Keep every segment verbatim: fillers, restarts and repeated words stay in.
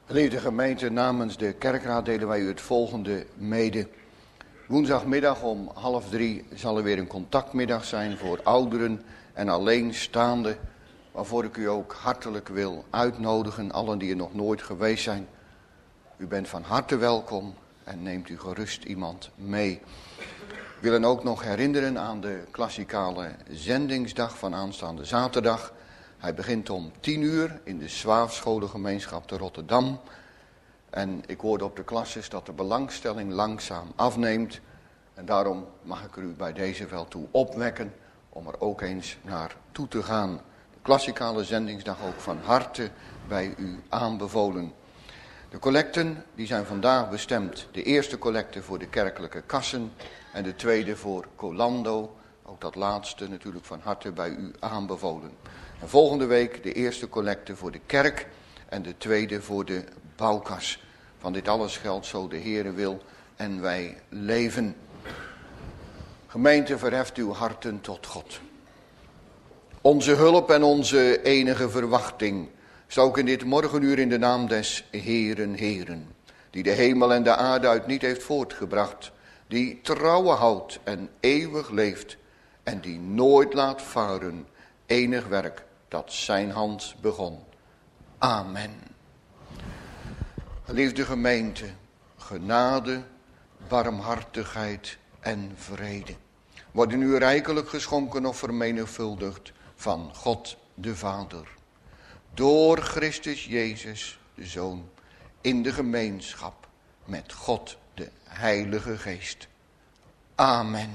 Geliefde gemeente, namens de kerkraad delen wij u het volgende mede. Woensdagmiddag om half drie zal er weer een contactmiddag zijn voor ouderen en alleenstaanden, waarvoor ik u ook hartelijk wil uitnodigen, allen die er nog nooit geweest zijn. U bent van harte welkom en neemt u gerust iemand mee. We willen ook nog herinneren aan de klassikale zendingsdag van aanstaande zaterdag. Hij begint om tien uur in de Zwaafscholengemeenschap te Rotterdam. En ik hoorde op de klasses dat de belangstelling langzaam afneemt. En daarom mag ik er u bij deze wel toe opwekken om er ook eens naar toe te gaan. De klassikale zendingsdag ook van harte bij u aanbevolen. De collecten die zijn vandaag bestemd. De eerste collecte voor de kerkelijke kassen en de tweede voor Colando. Ook dat laatste natuurlijk van harte bij u aanbevolen. En volgende week de eerste collecte voor de kerk en de tweede voor de bouwkas. Van dit alles geldt zo de Heere wil en wij leven. Gemeente, verheft uw harten tot God. Onze hulp en onze enige verwachting is ook in dit morgenuur in de naam des Heeren Heeren, die de hemel en de aarde uit niet heeft voortgebracht, die trouwe houdt en eeuwig leeft en die nooit laat varen enig werk dat zijn hand begon. Amen. Geliefde gemeente, genade, barmhartigheid en vrede worden u rijkelijk geschonken of vermenigvuldigd van God de Vader, door Christus Jezus de Zoon, in de gemeenschap met God de Heilige Geest. Amen.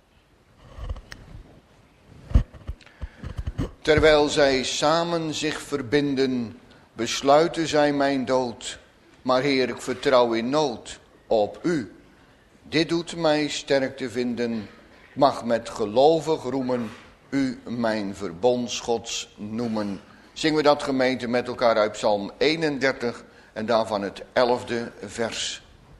Terwijl zij samen zich verbinden, besluiten zij mijn dood. Maar Heer, ik vertrouw in nood op u. Dit doet mij sterk te vinden, mag met gelovig roemen, u mijn verbondsgods noemen. Zingen we dat, gemeente, met elkaar uit Psalm eenendertig en daarvan het elfde vers.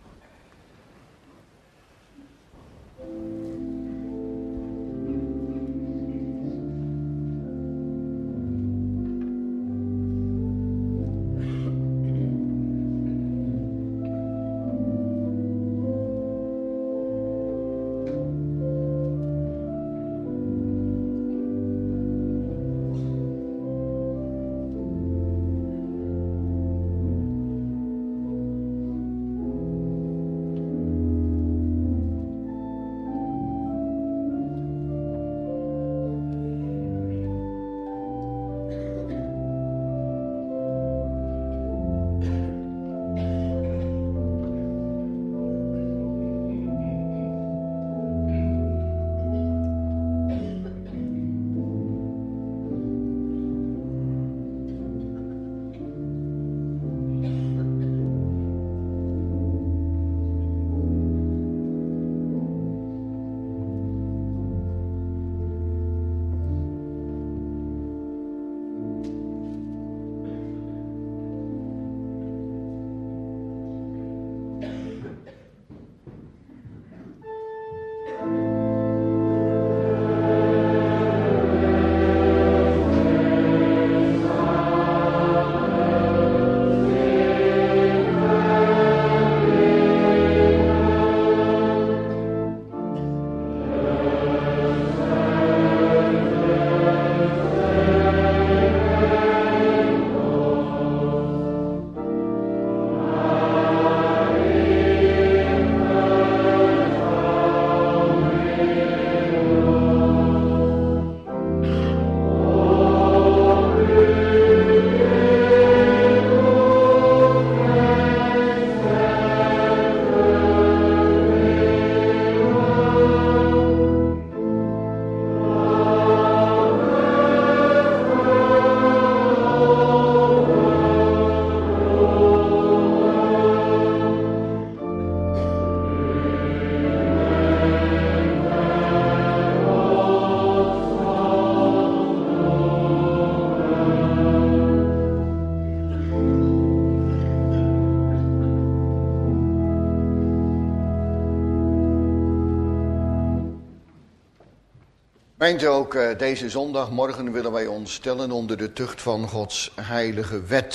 Gemeente, ook uh, deze zondagmorgen willen wij ons stellen onder de tucht van Gods heilige wet.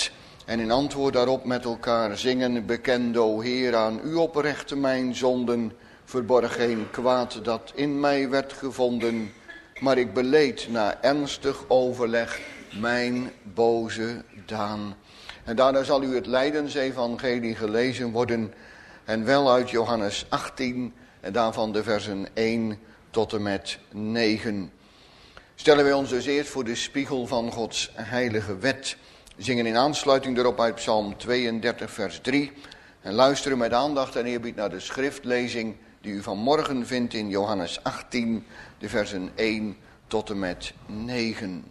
En in antwoord daarop met elkaar zingen, bekend, o Heer, aan u oprechte mijn zonden, verborg geen kwaad dat in mij werd gevonden, maar ik beleed na ernstig overleg mijn boze daan. En daarna zal u het Lijdensevangelie gelezen worden, en wel uit Johannes achttien, en daarvan de versen één tot en met negen. Stellen wij ons dus eerst voor de spiegel van Gods heilige wet, zingen in aansluiting daarop uit Psalm tweeëndertig vers drie, en luisteren met aandacht en eerbied naar de schriftlezing die u vanmorgen vindt in Johannes achttien, de versen één tot en met negen.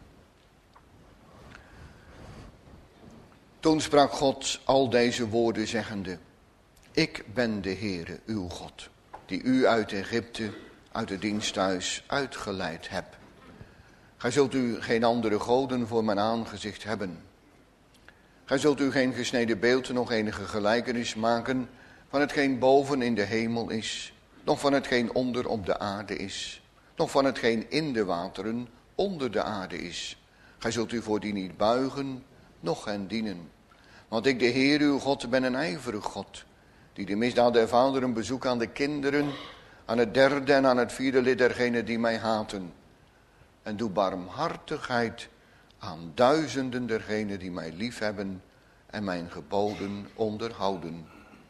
Toen sprak God al deze woorden zeggende, ik ben de Heere, uw God, die u uit Egypte, uit het diensthuis uitgeleid heb. Gij zult u geen andere goden voor mijn aangezicht hebben. Gij zult u geen gesneden beeld, nog enige gelijkenis maken van hetgeen boven in de hemel is, nog van hetgeen onder op de aarde is, nog van hetgeen in de wateren onder de aarde is. Gij zult u voor die niet buigen, noch hen dienen. Want ik, de Heer uw God, ben een ijverig God, die de misdaad der vaderen bezoekt aan de kinderen, aan het derde en aan het vierde lid dergenen die mij haten. En doe barmhartigheid aan duizenden dergenen die mij liefhebben en mijn geboden onderhouden.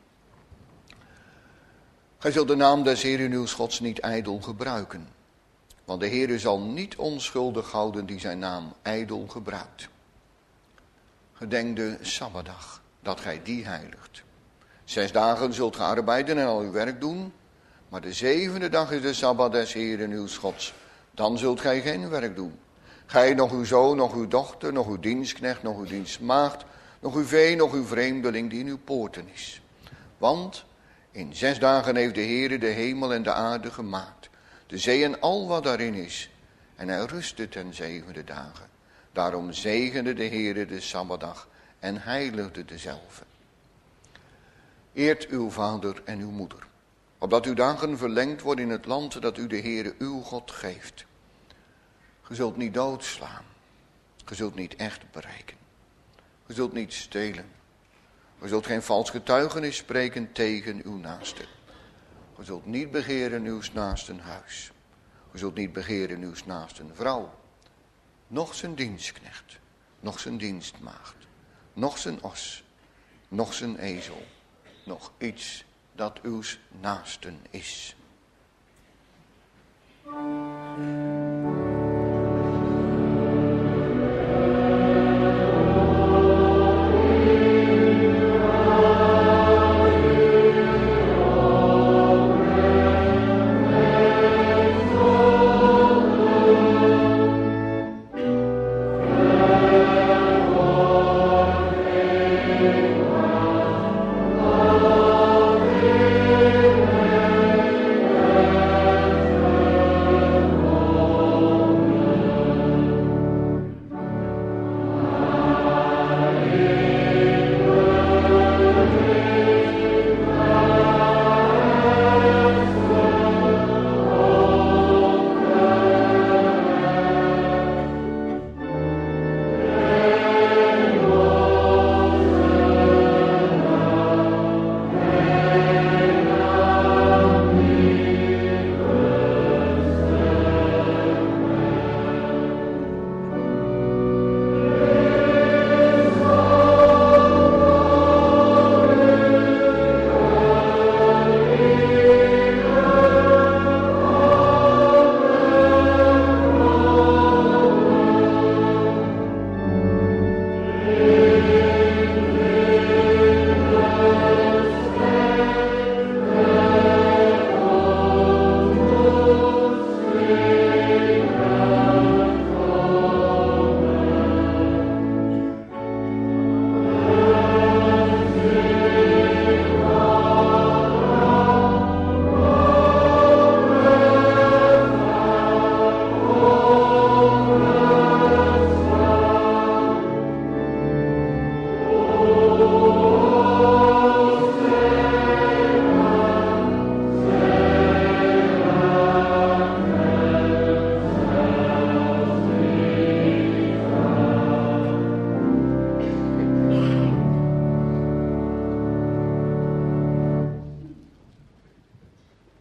Gij zult de naam des Heeren uws Gods niet ijdel gebruiken, want de Heere zal niet onschuldig houden die zijn naam ijdel gebruikt. Gedenk de Sabbatdag, dat gij die heiligt. Zes dagen zult ge arbeiden en al uw werk doen, maar de zevende dag is de Sabbat des Heeren uws Gods. Dan zult gij geen werk doen. Gij, nog uw zoon, nog uw dochter, nog uw dienstknecht, nog uw dienstmaagd, nog uw vee, nog uw vreemdeling die in uw poorten is. Want in zes dagen heeft de Heere de hemel en de aarde gemaakt, de zee en al wat daarin is. En hij rustte ten zevende dagen. Daarom zegende de Heere de Sabbatdag en heiligde dezelve. Eert uw vader en uw moeder, opdat uw dagen verlengd worden in het land dat u de Heere uw God geeft. Ge zult niet doodslaan, ge zult niet echt bereiken, ge zult niet stelen, ge zult geen vals getuigenis spreken tegen uw naaste. Ge zult niet begeren uw naasten huis, ge zult niet begeren uw naasten vrouw, noch zijn dienstknecht, noch zijn dienstmaagd, noch zijn os, noch zijn ezel, nog iets dat uw naasten is.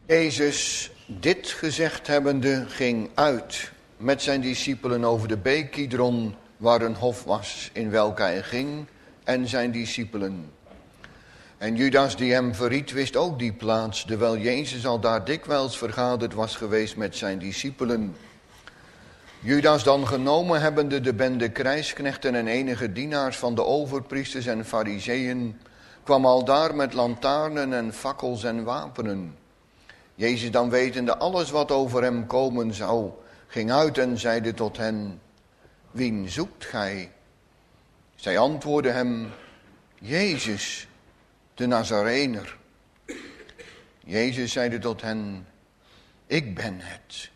Jezus, dit gezegd hebbende, ging uit met zijn discipelen over de beek Kidron, waar een hof was, in welke hij ging, en zijn discipelen. En Judas die hem verried wist ook die plaats, terwijl Jezus al daar dikwijls vergaderd was geweest met zijn discipelen. Judas dan genomen hebbende de bende krijgsknechten en enige dienaars van de overpriesters en fariseeën, kwam al daar met lantaarnen en fakkels en wapenen. Jezus dan wetende alles wat over hem komen zou, ging uit en zeide tot hen, wien zoekt gij? Zij antwoordden hem, Jezus, de Nazarener. Jezus zeide tot hen, ik ben het.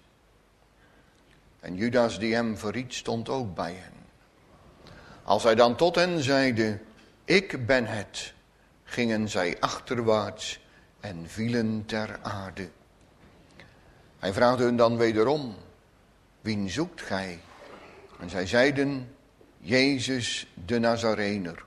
En Judas die hem verried stond ook bij hen. Als hij dan tot hen zeide, ik ben het, gingen zij achterwaarts en vielen ter aarde. Hij vraagde hun dan wederom, wien zoekt gij? En zij zeiden, Jezus de Nazarener.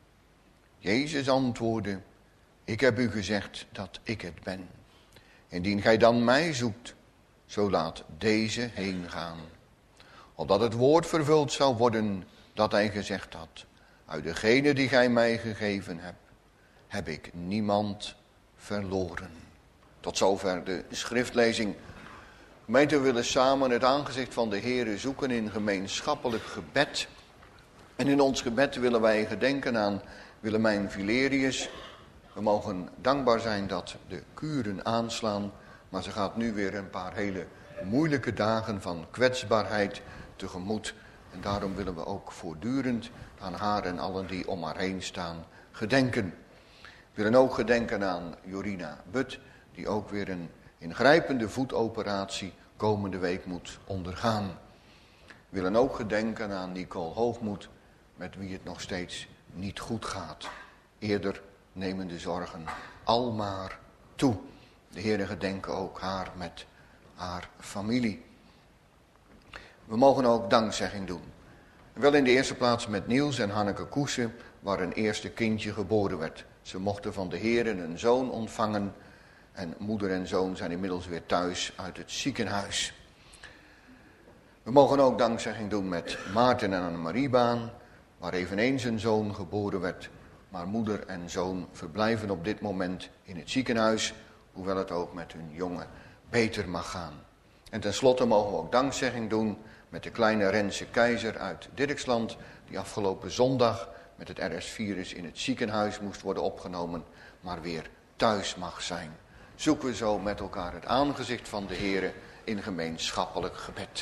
Jezus antwoordde, ik heb u gezegd dat ik het ben. Indien gij dan mij zoekt, zo laat deze heen gaan. Opdat het woord vervuld zou worden dat hij gezegd had. Uit degene die gij mij gegeven hebt, heb ik niemand verloren. Tot zover de schriftlezing. Gemeente, we willen samen het aangezicht van de Heere zoeken in gemeenschappelijk gebed. En in ons gebed willen wij gedenken aan Willemijn Vilerius. We mogen dankbaar zijn dat de kuren aanslaan, maar ze gaat nu weer een paar hele moeilijke dagen van kwetsbaarheid tegemoet. En daarom willen we ook voortdurend aan haar en allen die om haar heen staan gedenken. We willen ook gedenken aan Jorina But, die ook weer een ingrijpende voetoperatie komende week moet ondergaan. We willen ook gedenken aan Nicole Hoogmoed, met wie het nog steeds niet goed gaat. Eerder nemen de zorgen almaar toe. De Heere gedenken ook haar met haar familie. We mogen ook dankzegging doen. Wel in de eerste plaats met Niels en Hanneke Koesen, waar een eerste kindje geboren werd. Ze mochten van de Heere een zoon ontvangen en moeder en zoon zijn inmiddels weer thuis uit het ziekenhuis. We mogen ook dankzegging doen met Maarten en Annemarie Baan, waar eveneens een zoon geboren werd. Maar moeder en zoon verblijven op dit moment in het ziekenhuis, hoewel het ook met hun jongen beter mag gaan. En tenslotte mogen we ook dankzegging doen met de kleine Rense Keizer uit Dirksland, die afgelopen zondag met het R S-virus in het ziekenhuis moest worden opgenomen, maar weer thuis mag zijn. Zoeken we zo met elkaar het aangezicht van de Heere in gemeenschappelijk gebed.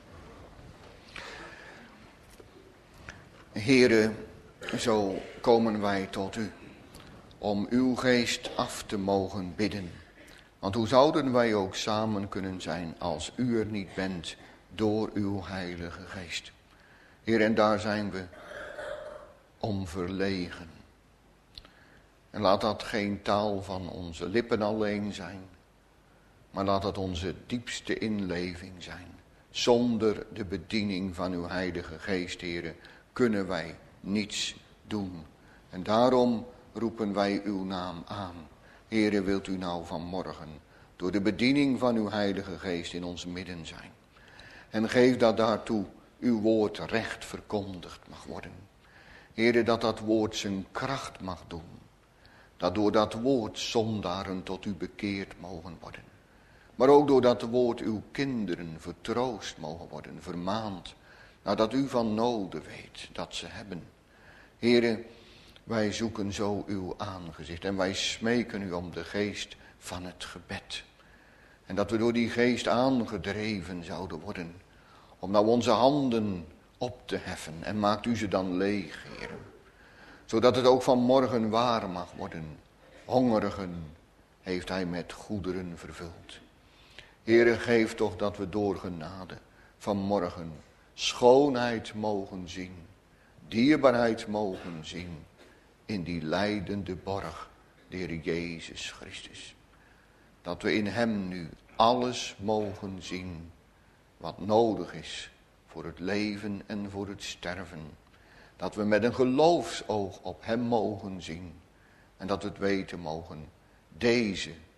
Heere, zo komen wij tot u, om uw geest af te mogen bidden. Want hoe zouden wij ook samen kunnen zijn als u er niet bent door uw heilige geest. Heer, en daar zijn we om verlegen. En laat dat geen taal van onze lippen alleen zijn, maar laat dat onze diepste inleving zijn. Zonder de bediening van uw heilige geest, Heere, kunnen wij niets doen. En daarom roepen wij uw naam aan. Heere, wilt u nou vanmorgen door de bediening van uw heilige geest in ons midden zijn. En geef dat daartoe uw woord recht verkondigd mag worden. Heere, dat dat woord zijn kracht mag doen. Dat door dat woord zondaren tot u bekeerd mogen worden. Maar ook door dat woord uw kinderen vertroost mogen worden, vermaand. Nadat u van noden weet dat ze hebben. Heere, wij zoeken zo uw aangezicht en wij smeken u om de geest van het gebed. En dat we door die geest aangedreven zouden worden. Om nou onze handen op te heffen en maakt u ze dan leeg, Heere. Zodat het ook vanmorgen waar mag worden. Hongerigen heeft hij met goederen vervuld. Heere, geef toch dat we door genade vanmorgen schoonheid mogen zien. Dierbaarheid mogen zien in die lijdende borg, de Heer Jezus Christus. Dat we in hem nu alles mogen zien wat nodig is voor het leven en voor het sterven. Dat we met een geloofsoog op hem mogen zien. En dat we het weten mogen. Deze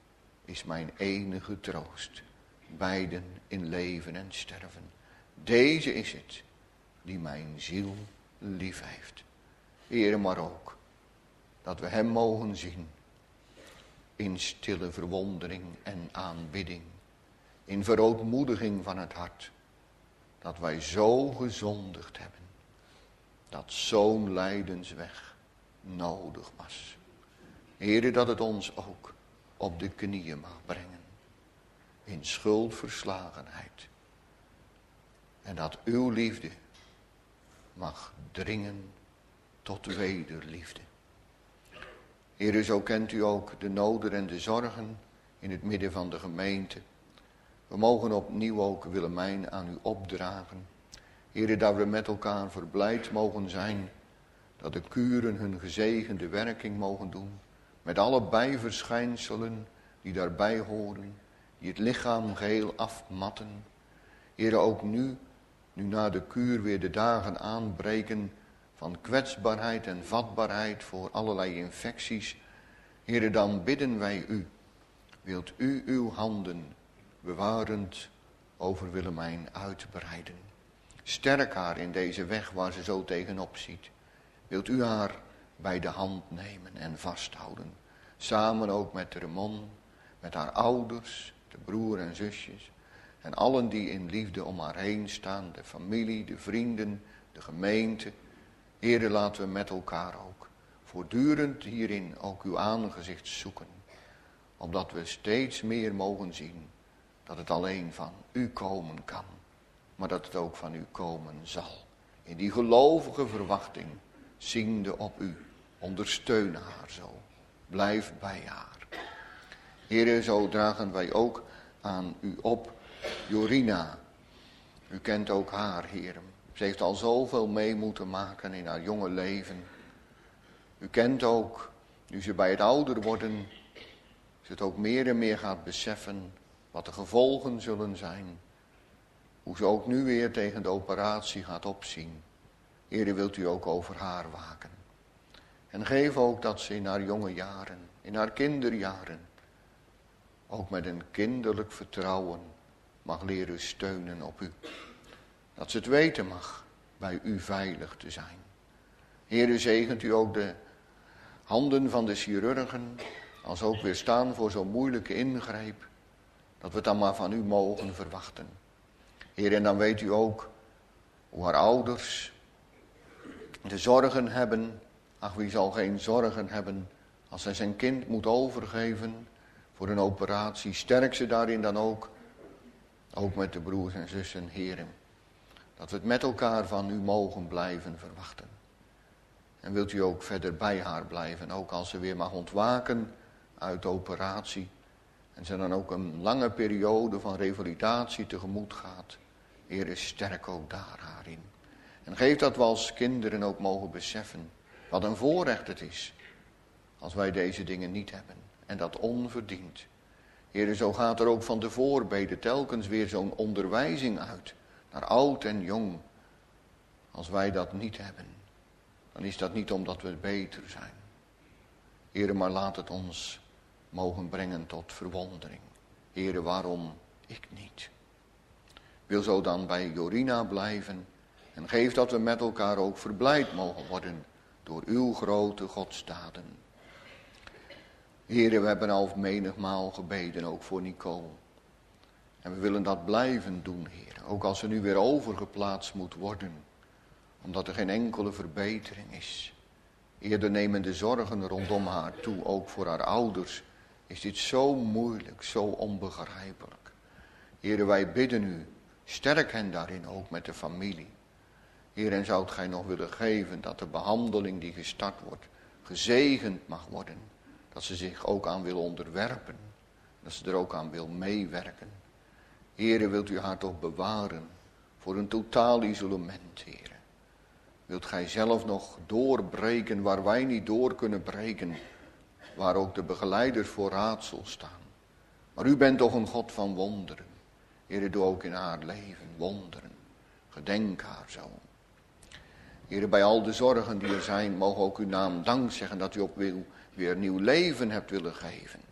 is mijn enige troost. Beiden in leven en sterven. Deze is het die mijn ziel lief heeft. Heere, maar ook dat we hem mogen zien in stille verwondering en aanbidding. In verootmoediging van het hart. Dat wij zo gezondigd hebben. Dat zo'n lijdensweg nodig was. Heere, dat het ons ook op de knieën mag brengen. In schuldverslagenheid. En dat uw liefde mag dringen tot wederliefde. Heere, zo kent u ook de noden en de zorgen in het midden van de gemeente. We mogen opnieuw ook Willemijn aan u opdragen. Heere, dat we met elkaar verblijd mogen zijn. Dat de kuren hun gezegende werking mogen doen. Met alle bijverschijnselen die daarbij horen. Die het lichaam geheel afmatten. Heere, ook nu, nu na de kuur weer de dagen aanbreken van kwetsbaarheid en vatbaarheid voor allerlei infecties. Heere, dan bidden wij u. Wilt u uw handen bewarend over Willemijn uitbreiden. Sterk haar in deze weg waar ze zo tegenop ziet. Wilt u haar bij de hand nemen en vasthouden. Samen ook met Ramon, met haar ouders, de broer en zusjes. En allen die in liefde om haar heen staan. De familie, de vrienden, de gemeente. Heere, laten we met elkaar ook voortdurend hierin ook uw aangezicht zoeken. Omdat we steeds meer mogen zien dat het alleen van u komen kan. Maar dat het ook van u komen zal. In die gelovige verwachting, ziende op u, ondersteun haar zo. Blijf bij haar. Heere, zo dragen wij ook aan u op Jorina. U kent ook haar, Heere. Ze heeft al zoveel mee moeten maken in haar jonge leven. U kent ook, nu ze bij het ouder worden, ze het ook meer en meer gaat beseffen wat de gevolgen zullen zijn. Hoe ze ook nu weer tegen de operatie gaat opzien. Heere, wilt u ook over haar waken. En geef ook dat ze in haar jonge jaren, in haar kinderjaren, ook met een kinderlijk vertrouwen mag leren steunen op u. Dat ze het weten mag bij u veilig te zijn. Heere, zegent u ook de handen van de chirurgen, als ook weer staan voor zo'n moeilijke ingreep, dat we het dan maar van u mogen verwachten. Heer, en dan weet u ook hoe haar ouders de zorgen hebben. Ach, wie zal geen zorgen hebben als hij zijn kind moet overgeven voor een operatie. Sterk ze daarin dan ook, ook met de broers en zussen, heren. Dat we het met elkaar van u mogen blijven verwachten. En wilt u ook verder bij haar blijven, ook als ze weer mag ontwaken uit de operatie. En ze dan ook een lange periode van revalidatie tegemoet gaat. Heer, is sterk ook daar haar in. En geef dat we als kinderen ook mogen beseffen wat een voorrecht het is als wij deze dingen niet hebben. En dat onverdiend. Heer, zo gaat er ook van de voorbeden telkens weer zo'n onderwijzing uit. Naar oud en jong. Als wij dat niet hebben, dan is dat niet omdat we beter zijn. Heer, maar laat het ons mogen brengen tot verwondering. Heer, waarom ik niet? Wil zo dan bij Jorina blijven. En geef dat we met elkaar ook verblijd mogen worden door uw grote godsdaden. Heere, we hebben al menigmaal gebeden, ook voor Nicole. En we willen dat blijven doen, Heer. Ook als ze nu weer overgeplaatst moet worden. Omdat er geen enkele verbetering is. Eerder nemen de zorgen rondom haar toe, ook voor haar ouders. Is dit zo moeilijk, zo onbegrijpelijk. Heere, wij bidden u, sterk hen daarin ook met de familie. Heer, en zoudt gij nog willen geven dat de behandeling die gestart wordt, gezegend mag worden. Dat ze zich ook aan wil onderwerpen. Dat ze er ook aan wil meewerken. Heere, wilt u haar toch bewaren voor een totaal isolement, Heere. Wilt gij zelf nog doorbreken waar wij niet door kunnen breken. Waar ook de begeleiders voor raadsel staan. Maar u bent toch een God van wonderen. Heere, doe ook in haar leven wonderen. Gedenk haar zo. Heere, bij al de zorgen die er zijn, mogen ook uw naam dank zeggen dat u op wil weer nieuw leven hebt willen geven.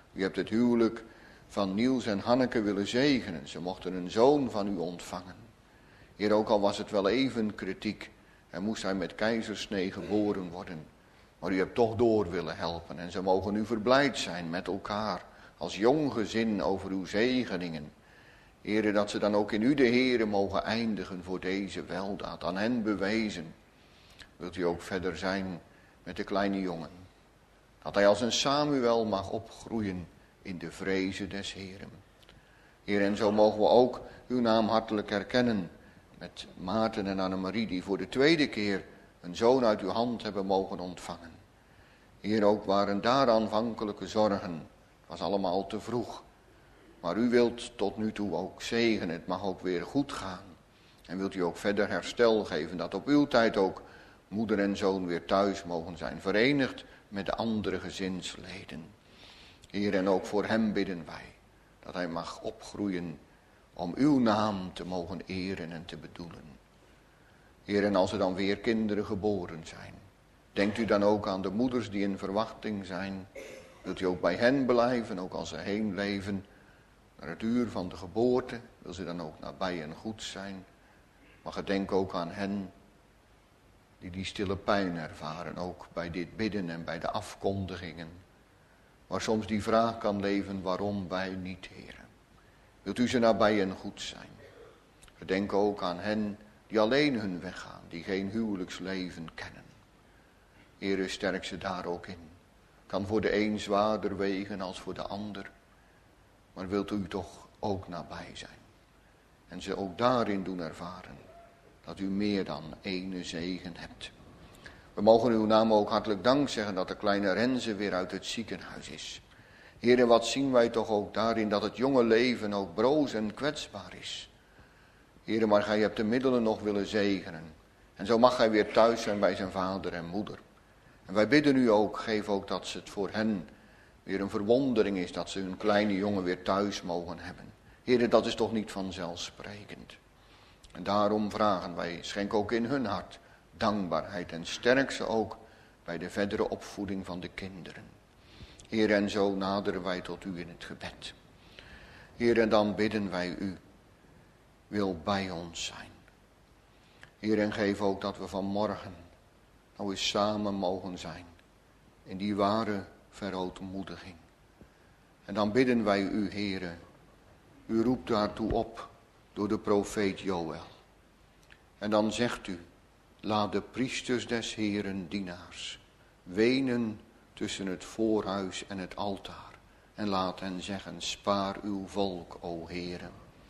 U hebt het huwelijk van Niels en Hanneke willen zegenen. Ze mochten een zoon van u ontvangen. Heer, ook al was het wel even kritiek en moest hij met keizersnee geboren worden. Maar u hebt toch door willen helpen en ze mogen nu verblijd zijn met elkaar als jong gezin over uw zegeningen. Heere, dat ze dan ook in u de Heere mogen eindigen voor deze weldaad, aan hen bewezen. Wilt u ook verder zijn met de kleine jongen. Dat hij als een Samuel mag opgroeien in de vrezen des Heeren. Heer, en zo mogen we ook uw naam hartelijk herkennen met Maarten en Annemarie, die voor de tweede keer een zoon uit uw hand hebben mogen ontvangen. Heer, ook waren daar aanvankelijke zorgen. Het was allemaal te vroeg. Maar u wilt tot nu toe ook zegenen. Het mag ook weer goed gaan. En wilt u ook verder herstel geven. Dat op uw tijd ook moeder en zoon weer thuis mogen zijn. Verenigd met de andere gezinsleden. Heer, en ook voor hem bidden wij. Dat hij mag opgroeien om uw naam te mogen eren en te bedoelen. Heer, en als er dan weer kinderen geboren zijn. Denkt u dan ook aan de moeders die in verwachting zijn. Wilt u ook bij hen blijven, ook als ze heen leven. Naar het uur van de geboorte wil ze dan ook nabij en goed zijn. Maar gedenk ook aan hen die die stille pijn ervaren. Ook bij dit bidden en bij de afkondigingen. Waar soms die vraag kan leven, waarom wij niet, Heer. Wilt u ze nabij en goed zijn. Gedenk ook aan hen die alleen hun weg gaan. Die geen huwelijksleven kennen. Heere, sterk ze daar ook in. Kan voor de een zwaarder wegen als voor de ander. Maar wilt u toch ook nabij zijn. En ze ook daarin doen ervaren. Dat u meer dan ene zegen hebt. We mogen uw naam ook hartelijk dank zeggen dat de kleine Renze weer uit het ziekenhuis is. Heere, wat zien wij toch ook daarin dat het jonge leven ook broos en kwetsbaar is. Heere, maar gij hebt de middelen nog willen zegenen. En zo mag hij weer thuis zijn bij zijn vader en moeder. En wij bidden u ook, geef ook dat het voor hen weer een verwondering is dat ze hun kleine jongen weer thuis mogen hebben. Heere, dat is toch niet vanzelfsprekend. En daarom vragen wij, schenk ook in hun hart dankbaarheid en sterk ze ook bij de verdere opvoeding van de kinderen. Heer, en zo naderen wij tot u in het gebed. Heer, en dan bidden wij u, wil bij ons zijn. Heer, en geef ook dat we vanmorgen nou eens samen mogen zijn in die ware verootmoediging. En dan bidden wij u, Heere, u roept daartoe op door de profeet Joël. En dan zegt u, laat de priesters des Heeren dienaars wenen tussen het voorhuis en het altaar. En laat hen zeggen, spaar uw volk, o Heere.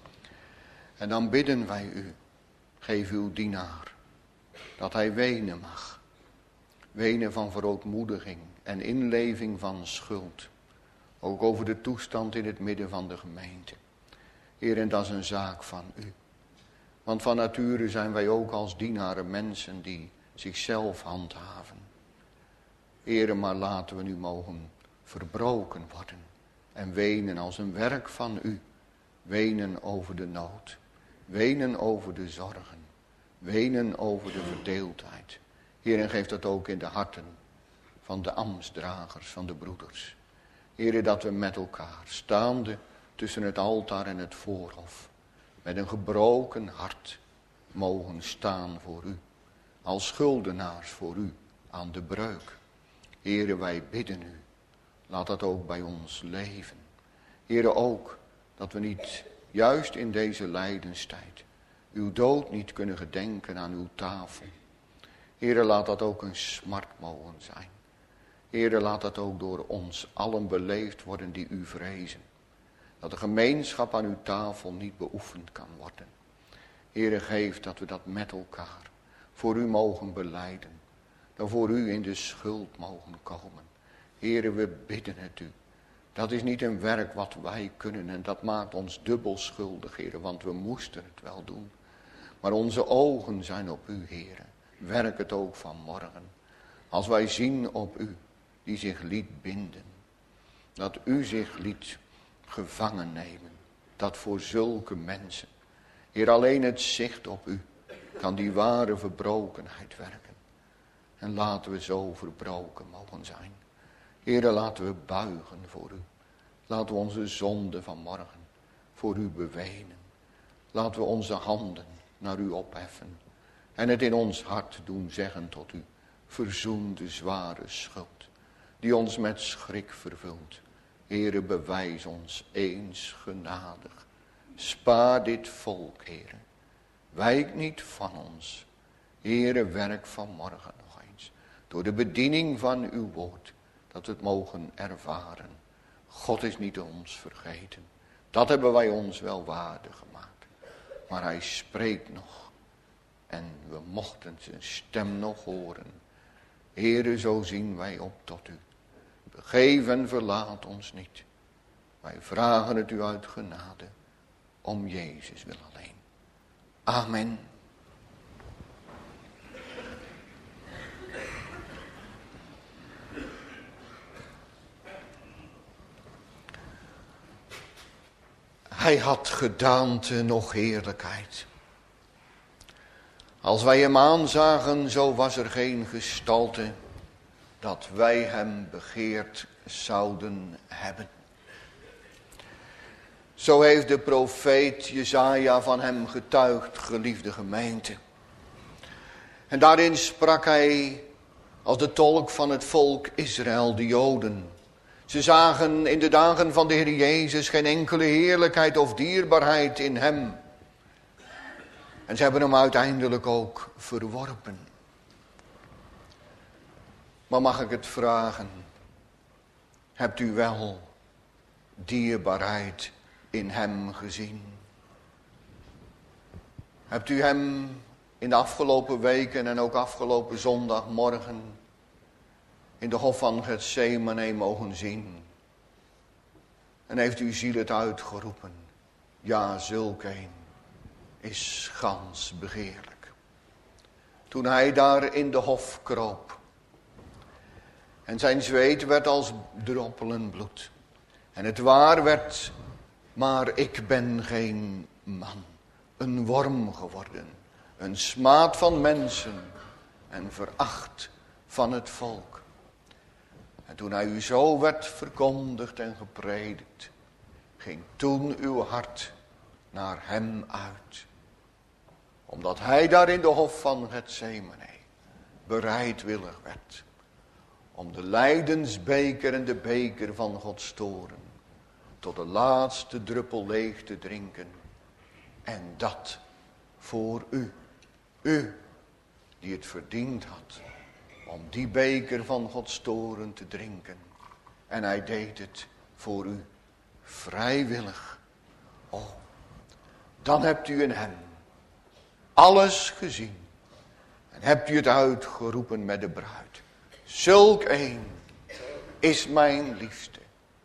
En dan bidden wij u, geef uw dienaar, dat hij wenen mag. Wenen van verootmoediging en inleving van schuld. Ook over de toestand in het midden van de gemeente. Heer, en dat is een zaak van u. Want van nature zijn wij ook als dienaren mensen die zichzelf handhaven. Heer, maar laten we nu mogen verbroken worden. En wenen als een werk van u. Wenen over de nood. Wenen over de zorgen. Wenen over de verdeeldheid. Heer, en geef dat ook in de harten van de ambtsdragers, van de broeders. Heer, dat we met elkaar, staande tussen het altaar en het voorhof, met een gebroken hart mogen staan voor u. Als schuldenaars voor u aan de breuk. Heere, wij bidden u. Laat dat ook bij ons leven. Heere, ook dat we niet, juist in deze lijdenstijd, uw dood niet kunnen gedenken aan uw tafel. Heere, laat dat ook een smart mogen zijn. Heere, laat dat ook door ons allen beleefd worden die u vrezen. Dat de gemeenschap aan uw tafel niet beoefend kan worden. Heere, geef dat we dat met elkaar voor u mogen belijden. Dat voor u in de schuld mogen komen. Heere, we bidden het u. Dat is niet een werk wat wij kunnen en dat maakt ons dubbel schuldig, Heere, want we moesten het wel doen. Maar onze ogen zijn op u, Heere. Werk het ook vanmorgen. Als wij zien op u, die zich liet binden. Dat u zich liet gevangen nemen. Dat voor zulke mensen. Heer, alleen het zicht op u kan die ware verbrokenheid werken. En laten we zo verbroken mogen zijn. Heer, laten we buigen voor u. Laten we onze zonde van morgen voor u bewenen. Laten we onze handen naar u opheffen. En het in ons hart doen zeggen tot u. Verzoen de zware schuld die ons met schrik vervult. Heere, bewijs ons eens genadig. Spaar dit volk, Heere. Wijk niet van ons. Heere, werk vanmorgen nog eens. Door de bediening van uw woord. Dat we het mogen ervaren. God is niet ons vergeten. Dat hebben wij ons wel waardig gemaakt. Maar hij spreekt nog. En we mochten zijn stem nog horen. Heere, zo zien wij op tot u. Begeef en verlaat ons niet. Wij vragen het u uit genade. Om Jezus wil alleen. Amen. Hij had gedaante nog heerlijkheid. Als wij hem aanzagen, zo was er geen gestalte dat wij hem begeerd zouden hebben. Zo heeft de profeet Jesaja van hem getuigd, geliefde gemeente. En daarin sprak hij als de tolk van het volk Israël, de Joden. Ze zagen in de dagen van de Heer Jezus geen enkele heerlijkheid of dierbaarheid in hem. En ze hebben hem uiteindelijk ook verworpen. Maar mag ik het vragen? Hebt u wel dierbaarheid in hem gezien? Hebt u hem in de afgelopen weken en ook afgelopen zondagmorgen in de hof van Getsemane mogen zien? En heeft uw ziel het uitgeroepen? Ja, zulk een is gans begeerlijk. Toen hij daar in de hof kroop. En zijn zweet werd als droppelen bloed. En het waar werd, maar ik ben geen man. Een worm geworden. Een smaad van mensen. En veracht van het volk. En toen hij u zo werd verkondigd en gepredikt. Ging toen uw hart naar hem uit. Omdat hij daar in de hof van Getsemane bereidwillig werd. Om de lijdensbeker en de beker van Gods toorn tot de laatste druppel leeg te drinken. En dat voor u. U die het verdiend had om die beker van Gods toorn te drinken. En hij deed het voor u vrijwillig. Oh, dan hebt u in hem alles gezien. En hebt u het uitgeroepen met de bruid. Zulk een is mijn liefste.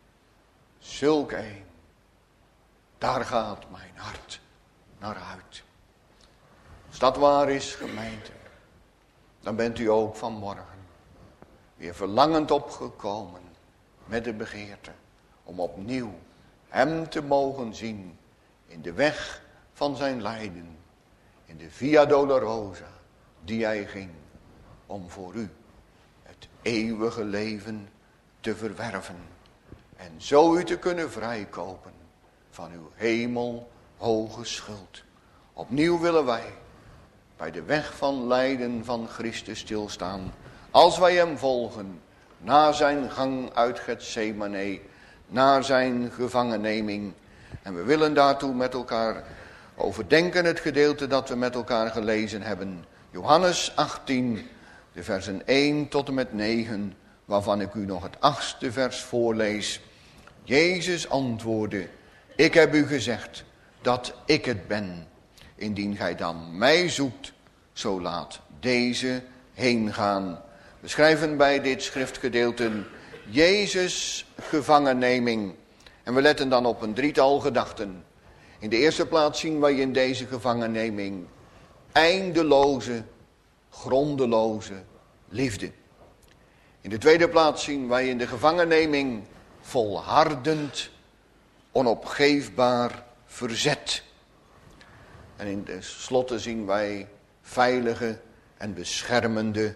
Zulk een. Daar gaat mijn hart naar uit. Als dat waar is, gemeente, dan bent u ook vanmorgen weer verlangend opgekomen met de begeerte om opnieuw hem te mogen zien in de weg van zijn lijden, in de Via Dolorosa die hij ging om voor u het eeuwige leven te verwerven en zo u te kunnen vrijkopen van uw hemelhoge schuld. Opnieuw willen wij bij de weg van lijden van Christus stilstaan, als wij hem volgen, na zijn gang uit Getsemane, naar zijn gevangenneming. En we willen daartoe met elkaar overdenken het gedeelte dat we met elkaar gelezen hebben. Johannes achttien, de versen één tot en met negen, waarvan ik u nog het achtste vers voorlees. Jezus antwoordde, ik heb u gezegd dat ik het ben. Indien gij dan mij zoekt, zo laat deze heen gaan. We schrijven bij dit schriftgedeelte Jezus gevangenneming. En we letten dan op een drietal gedachten. In de eerste plaats zien wij in deze gevangenneming eindeloze, grondeloze liefde. In de tweede plaats zien wij in de gevangenneming volhardend, onopgeefbaar verzet. En in de slotte zien wij veilige en beschermende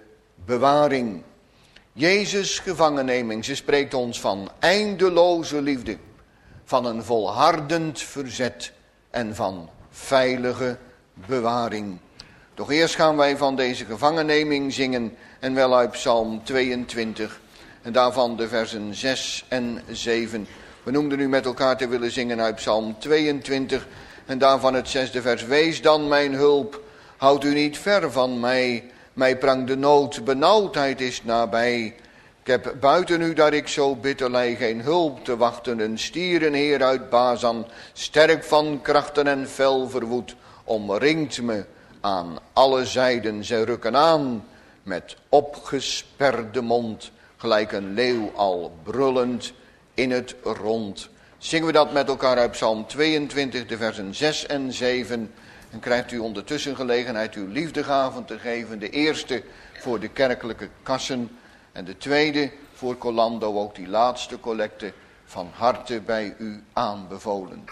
bewaring. Jezus gevangenneming, ze spreekt ons van eindeloze liefde. van een volhardend verzet en van veilige bewaring. Doch eerst gaan wij van deze gevangenneming zingen en wel uit Psalm tweeëntwintig en daarvan de versen zes en zeven. We noemden nu met elkaar te willen zingen uit Psalm tweeëntwintig en daarvan het zesde vers. Wees dan mijn hulp, houd u niet ver van mij. Mij prangt de nood, benauwdheid is nabij. Ik heb buiten u dat ik zo bitter lij geen hulp te wachten. Een stierenheer uit Bazan, sterk van krachten en fel verwoed, omringt me aan alle zijden. Zij rukken aan met opgesperde mond, gelijk een leeuw al brullend in het rond. Zingen we dat met elkaar uit Psalm tweeëntwintig, de versen zes en zeven. En krijgt u ondertussen gelegenheid uw liefdegaven te geven. De eerste voor de kerkelijke kassen en de tweede voor Colando, ook die laatste collecte van harte bij u aanbevolen.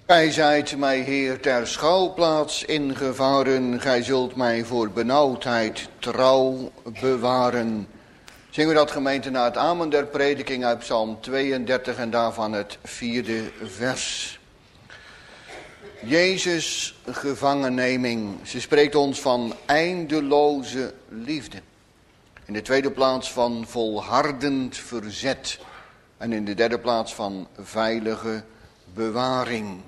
Gij zijt mij, Heer, ter schouwplaats ingevaren. Gij zult mij voor benauwdheid trouw bewaren. Zingen we dat, gemeente, na het amen der prediking uit Psalm tweeëndertig en daarvan het vierde vers. Jezus' gevangenneming. Ze spreekt ons van eindeloze liefde. In de tweede plaats van volhardend verzet. En in de derde plaats van veilige bewaring.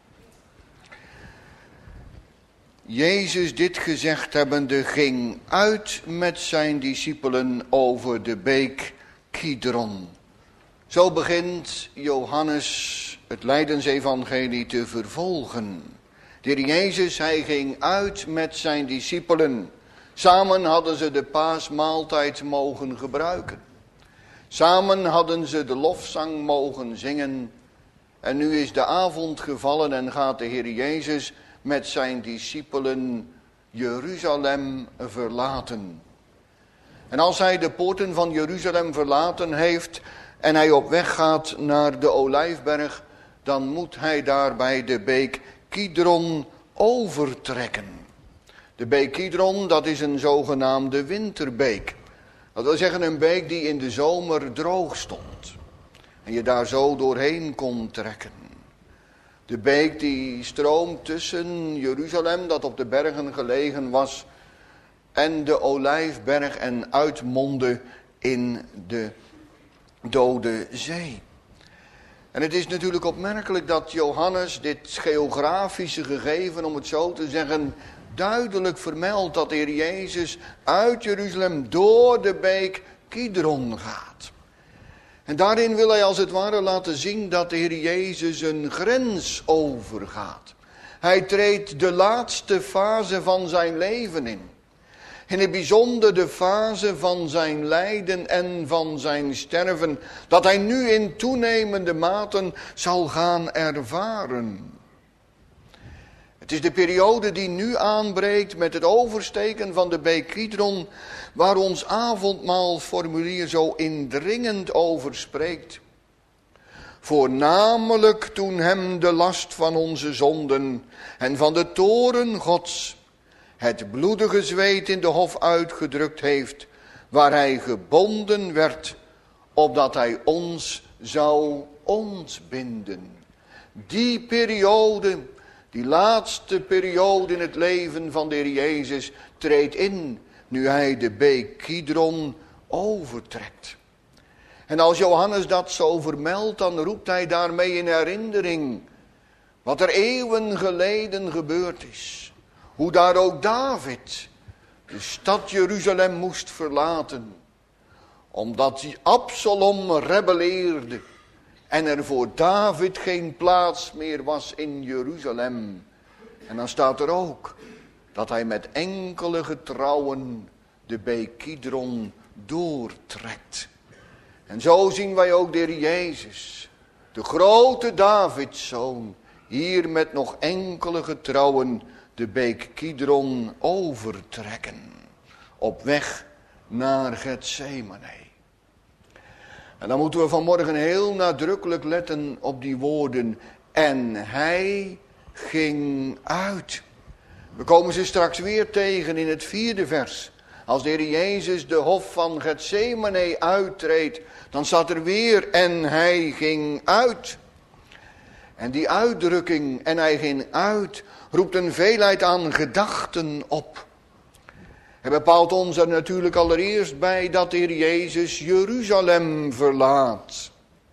Jezus, dit gezegd hebbende, ging uit met zijn discipelen over de beek Kidron. Zo begint Johannes het Lijdensevangelie te vervolgen. De Heer Jezus, hij ging uit met zijn discipelen. Samen hadden ze de paasmaaltijd mogen gebruiken. Samen hadden ze de lofzang mogen zingen. En nu is de avond gevallen en gaat de Heer Jezus met zijn discipelen Jeruzalem verlaten. En als hij de poorten van Jeruzalem verlaten heeft en hij op weg gaat naar de Olijfberg, dan moet hij daar bij de beek Kidron overtrekken. De beek Kidron, dat is een zogenaamde winterbeek. Dat wil zeggen een beek die in de zomer droog stond. En je daar zo doorheen kon trekken. De beek die stroomt tussen Jeruzalem, dat op de bergen gelegen was, en de Olijfberg en uitmondde in de Dode Zee. En het is natuurlijk opmerkelijk dat Johannes dit geografische gegeven, om het zo te zeggen, duidelijk vermeldt dat de Heer Jezus uit Jeruzalem door de beek Kidron gaat. En daarin wil hij als het ware laten zien dat de Heer Jezus een grens overgaat. Hij treedt de laatste fase van zijn leven in. In het bijzonder de fase van zijn lijden en van zijn sterven, dat hij nu in toenemende mate zal gaan ervaren. Het is de periode die nu aanbreekt met het oversteken van de beek Kidron, waar ons avondmaalformulier zo indringend over spreekt. Voornamelijk toen hem de last van onze zonden en van de toorn Gods het bloedige zweet in de hof uitgedrukt heeft, waar hij gebonden werd, opdat hij ons zou ontbinden. Die periode, die laatste periode in het leven van de Heer Jezus, treedt in nu hij de beek Kidron overtrekt. En als Johannes dat zo vermeldt, dan roept hij daarmee in herinnering wat er eeuwen geleden gebeurd is. Hoe daar ook David de stad Jeruzalem moest verlaten, omdat hij Absalom rebelleerde en er voor David geen plaats meer was in Jeruzalem. En dan staat er ook dat hij met enkele getrouwen de beek Kidron doortrekt. En zo zien wij ook de Heer Jezus, de grote Davidszoon, hier met nog enkele getrouwen de beek Kidron overtrekken. Op weg naar Getsemane. En dan moeten we vanmorgen heel nadrukkelijk letten op die woorden. En hij ging uit. We komen ze straks weer tegen in het vierde vers. Als de Heer Jezus de hof van Getsemane uittreedt, dan staat er weer en hij ging uit. En die uitdrukking en hij ging uit roept een veelheid aan gedachten op. Hij bepaalt ons er natuurlijk allereerst bij dat de Heer Jezus Jeruzalem verlaat.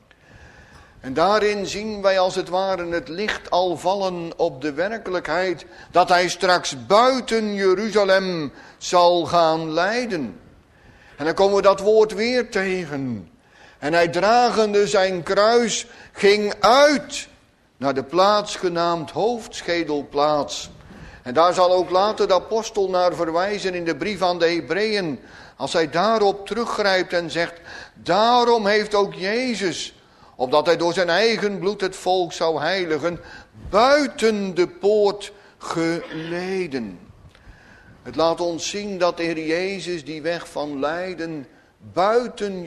En daarin zien wij als het ware het licht al vallen op de werkelijkheid dat hij straks buiten Jeruzalem zal gaan lijden. En dan komen we dat woord weer tegen. En hij dragende zijn kruis ging uit naar de plaats genaamd Hoofdschedelplaats. En daar zal ook later de apostel naar verwijzen in de brief aan de Hebreeën. Als hij daarop teruggrijpt en zegt, daarom heeft ook Jezus, opdat hij door zijn eigen bloed het volk zou heiligen, buiten de poort geleden. Het laat ons zien dat de Heer Jezus die weg van lijden buiten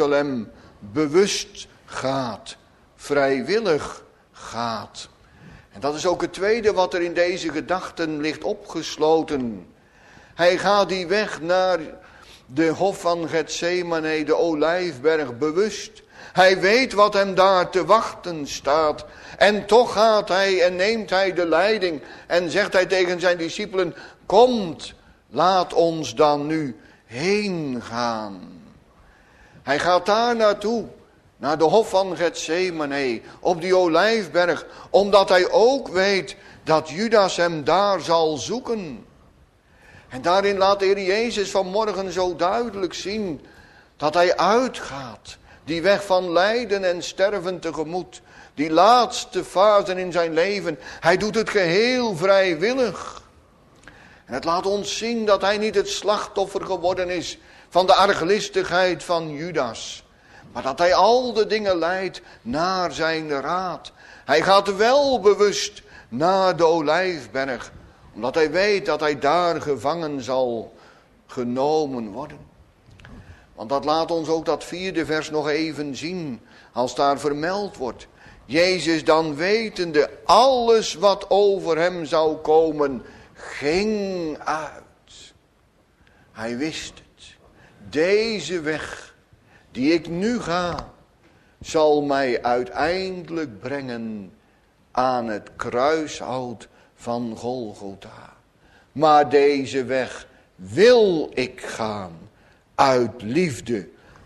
Jeruzalem bewust gaat, vrijwillig gaat. En dat is ook het tweede wat er in deze gedachten ligt opgesloten. Hij gaat die weg naar de hof van Getsemane, de Olijfberg, bewust. Hij weet wat hem daar te wachten staat. En toch gaat hij en neemt hij de leiding en zegt hij tegen zijn discipelen: komt, laat ons dan nu heen gaan. Hij gaat daar naartoe, naar de hof van Getsemane, op die Olijfberg, omdat hij ook weet dat Judas hem daar zal zoeken. En daarin laat de Heer Jezus vanmorgen zo duidelijk zien dat hij uitgaat, die weg van lijden en sterven tegemoet, die laatste fase in zijn leven. Hij doet het geheel vrijwillig. En het laat ons zien dat hij niet het slachtoffer geworden is van de arglistigheid van Judas, maar dat hij al de dingen leidt naar zijn raad. Hij gaat wel bewust naar de Olijfberg, omdat hij weet dat hij daar gevangen zal genomen worden. Want dat laat ons ook dat vierde vers nog even zien, als daar vermeld wordt. Jezus dan wetende alles wat over hem zou komen, ging uit. Hij wist het. Deze weg die ik nu ga, zal mij uiteindelijk brengen aan het kruishout van Golgotha. Maar deze weg wil ik gaan uit liefde,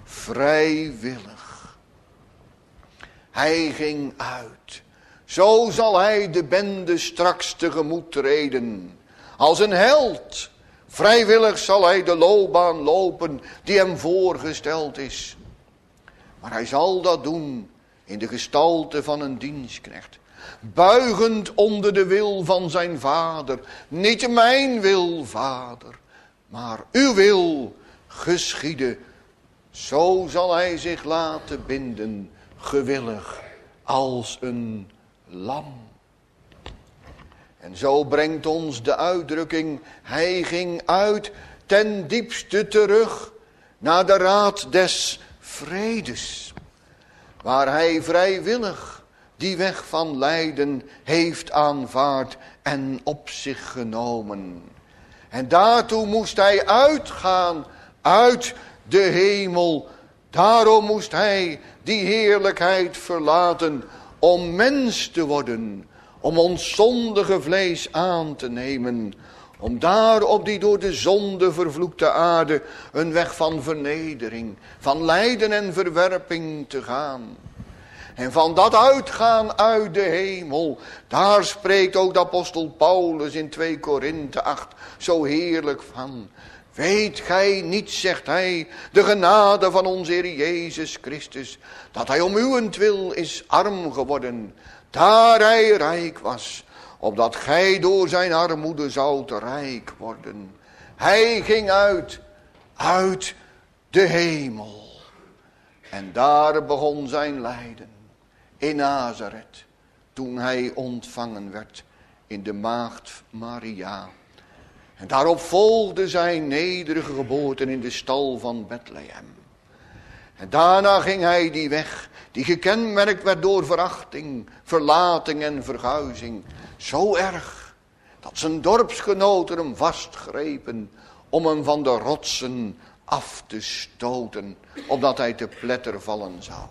vrijwillig. Hij ging uit. Zo zal hij de bende straks tegemoet treden. Als een held. Vrijwillig zal hij de loopbaan lopen die hem voorgesteld is. Maar hij zal dat doen in de gestalte van een dienstknecht. Buigend onder de wil van zijn vader. Niet mijn wil, vader, maar uw wil geschieden. Zo zal hij zich laten binden, gewillig als een lam. En zo brengt ons de uitdrukking: hij ging uit ten diepste terug naar de raad des vredes, waar hij vrijwillig die weg van lijden heeft aanvaard en op zich genomen. En daartoe moest hij uitgaan uit de hemel. Daarom moest hij die heerlijkheid verlaten om mens te worden, om ons zondige vlees aan te nemen, om daar op die door de zonde vervloekte aarde een weg van vernedering, van lijden en verwerping te gaan. En van dat uitgaan uit de hemel, daar spreekt ook de apostel Paulus in twee Korinthe acht zo heerlijk van. Weet gij niet, zegt hij, de genade van onze Heer Jezus Christus, dat hij om uwentwil is arm geworden, daar hij rijk was, opdat gij door zijn armoede zoudt rijk worden. Hij ging uit, uit de hemel. En daar begon zijn lijden, in Nazareth, toen hij ontvangen werd in de maagd Maria. En daarop volgde zijn nederige geboorte in de stal van Bethlehem. En daarna ging hij die weg, die gekenmerkt werd door verachting, verlating en verguizing. Zo erg, dat zijn dorpsgenoten hem vastgrepen om hem van de rotsen af te stoten, opdat hij te pletter vallen zou.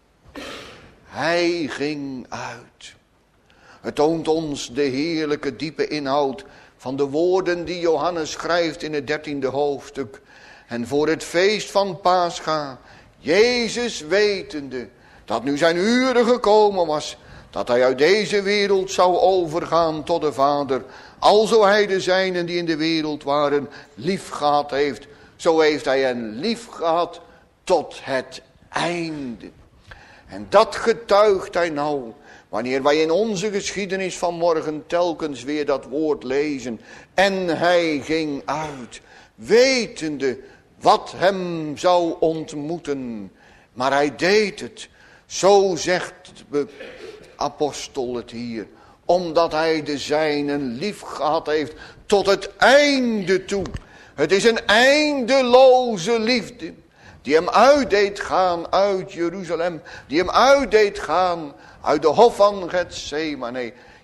Hij ging uit. Het toont ons de heerlijke diepe inhoud van de woorden die Johannes schrijft in het dertiende hoofdstuk. En voor het feest van Pascha, Jezus wetende dat nu zijn uren gekomen was, dat hij uit deze wereld zou overgaan tot de Vader. Alzo hij de zijnen die in de wereld waren lief gehad heeft, zo heeft hij hen lief gehad tot het einde. En dat getuigt hij nou, wanneer wij in onze geschiedenis van morgen telkens weer dat woord lezen. En hij ging uit, wetende wat hem zou ontmoeten. Maar hij deed het, zo zegt de apostel het hier, omdat hij de zijnen lief gehad heeft tot het einde toe. Het is een eindeloze liefde die hem uitdeed gaan uit Jeruzalem, die hem uitdeed gaan uit de hof van Getsemane.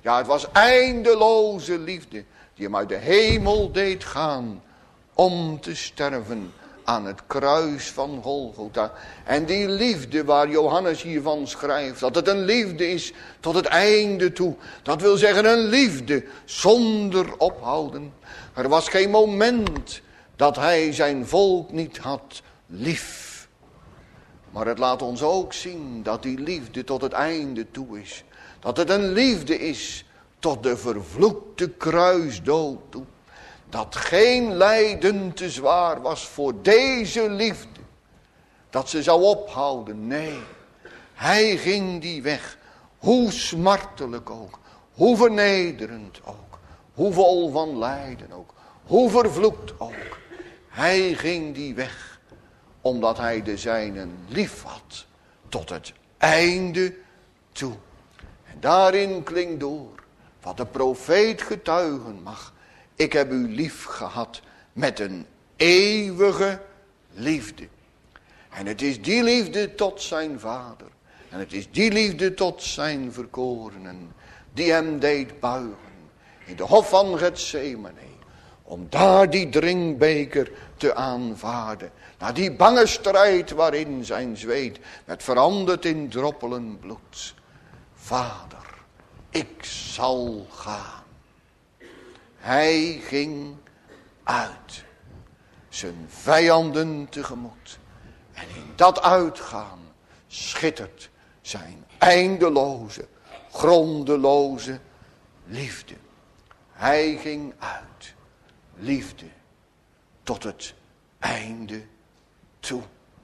Ja, het was eindeloze liefde die hem uit de hemel deed gaan om te sterven aan het kruis van Golgotha. En die liefde waar Johannes hiervan schrijft, dat het een liefde is tot het einde toe. Dat wil zeggen een liefde zonder ophouden. Er was geen moment dat hij zijn volk niet had lief. Maar het laat ons ook zien dat die liefde tot het einde toe is. Dat het een liefde is tot de vervloekte kruisdood toe. Dat geen lijden te zwaar was voor deze liefde. Dat ze zou ophouden. Nee, hij ging die weg. Hoe smartelijk ook. Hoe vernederend ook. Hoe vol van lijden ook. Hoe vervloekt ook. Hij ging die weg. Omdat hij de zijnen lief had. Tot het einde toe. En daarin klinkt door. Wat de profeet getuigen mag. Ik heb u lief gehad met een eeuwige liefde. En het is die liefde tot zijn vader. En het is die liefde tot zijn verkorenen. Die hem deed buigen. In de hof van Getsemane. Om daar die drinkbeker te aanvaarden. Na die bange strijd waarin zijn zweet werd veranderd in droppelen bloed. Vader, ik zal gaan. Hij ging uit. Zijn vijanden tegemoet. En in dat uitgaan schittert zijn eindeloze, grondeloze liefde. Hij ging uit. Liefde tot het einde toe.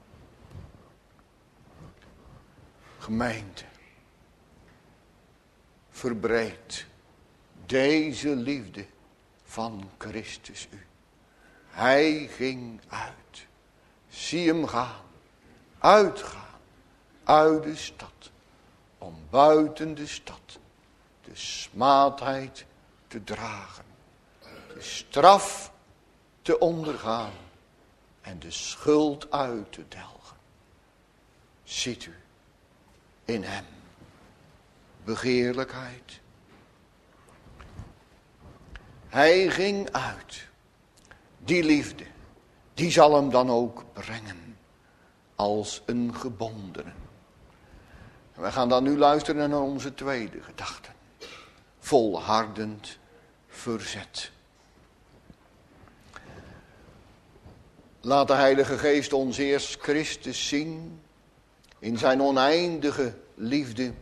Gemeente, verbreed deze liefde van Christus u. Hij ging uit. Zie hem gaan. Uitgaan. Uit de stad. Om buiten de stad de smaadheid te dragen. De straf te ondergaan. En de schuld uit te delgen. Ziet u in hem begeerlijkheid. Hij ging uit. Die liefde, die zal hem dan ook brengen als een gebondene. En we gaan dan nu luisteren naar onze tweede gedachte. Volhardend verzet. Laat de Heilige Geest ons eerst Christus zien in zijn oneindige liefde.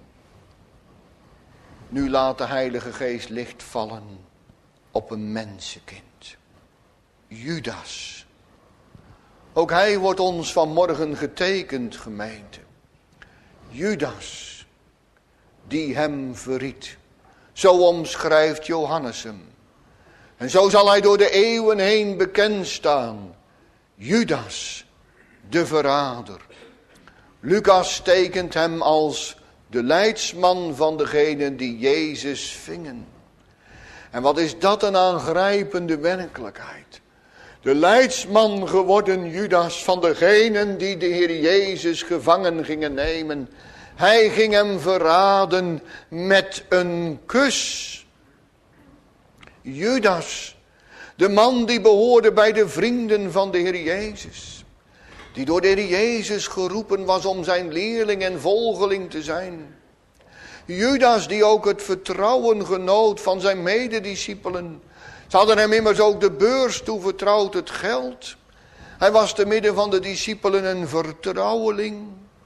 Nu laat de Heilige Geest licht vallen op een mensenkind. Judas. Ook hij wordt ons vanmorgen getekend, gemeente. Judas, die hem verried. Zo omschrijft Johannes hem. En zo zal hij door de eeuwen heen bekend staan. Judas, de verrader. Lucas tekent hem als de leidsman van degenen die Jezus vingen. En wat is dat een aangrijpende werkelijkheid. De leidsman geworden Judas van degenen die de Heer Jezus gevangen gingen nemen. Hij ging hem verraden met een kus. Judas, de man die behoorde bij de vrienden van de Heer Jezus. Die door de Heer Jezus geroepen was om zijn leerling en volgeling te zijn. Judas die ook het vertrouwen genoot van zijn medediscipelen. Ze hadden hem immers ook de beurs toevertrouwd, het geld. Hij was te midden van de discipelen een vertrouweling.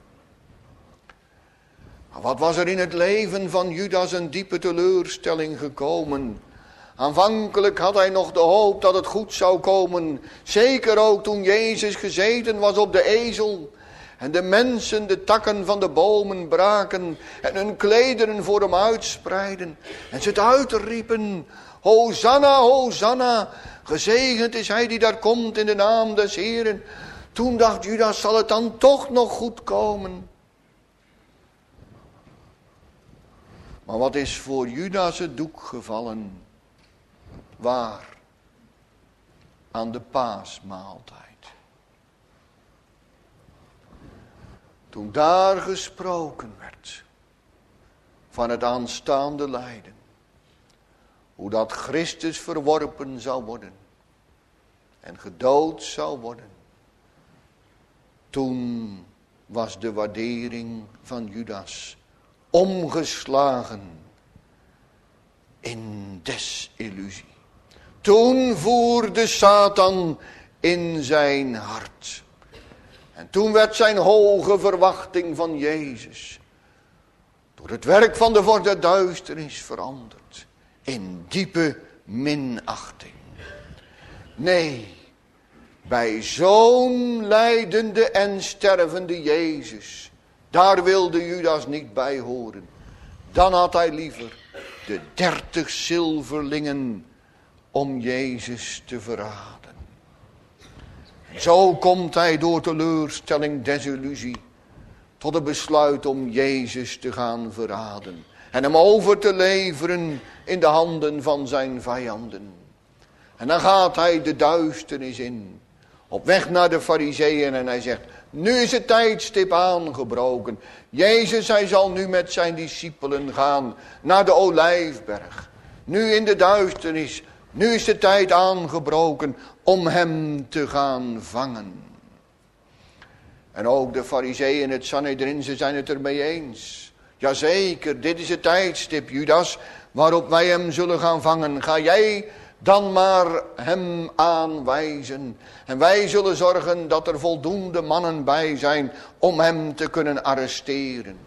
Maar wat was er in het leven van Judas een diepe teleurstelling gekomen. Aanvankelijk had hij nog de hoop dat het goed zou komen. Zeker ook toen Jezus gezeten was op de ezel. En de mensen de takken van de bomen braken. En hun klederen voor hem uitspreiden. En ze het uitriepen. Hosanna, Hosanna. Gezegend is hij die daar komt in de naam des Heeren. Toen dacht Judas, zal het dan toch nog goed komen? Maar wat is voor Judas het doek gevallen? Waar? Aan de paasmaaltijd. Toen daar gesproken werd van het aanstaande lijden. hoe dat Christus verworpen zou worden en gedood zou worden. Toen was de waardering van Judas omgeslagen in desillusie. Toen voerde Satan in zijn hart. En toen werd zijn hoge verwachting van Jezus door het werk van de vorst der duisternis veranderd in diepe minachting. Nee, bij zo'n lijdende en stervende Jezus, daar wilde Judas niet bij horen. Dan had hij liever de dertig zilverlingen om Jezus te verraden. Zo komt hij door teleurstelling, desillusie, tot het besluit om Jezus te gaan verraden. En hem over te leveren in de handen van zijn vijanden. En dan gaat hij de duisternis in. Op weg naar de Farizeeën en hij zegt, nu is het tijdstip aangebroken. Jezus, hij zal nu met zijn discipelen gaan naar de Olijfberg. Nu in de duisternis, nu is de tijd aangebroken om hem te gaan vangen. En ook de Farizeeën en het Sanhedrin, ze zijn het ermee eens. Jazeker, dit is het tijdstip, Judas, waarop wij hem zullen gaan vangen. Ga jij dan maar hem aanwijzen. En wij zullen zorgen dat er voldoende mannen bij zijn om hem te kunnen arresteren.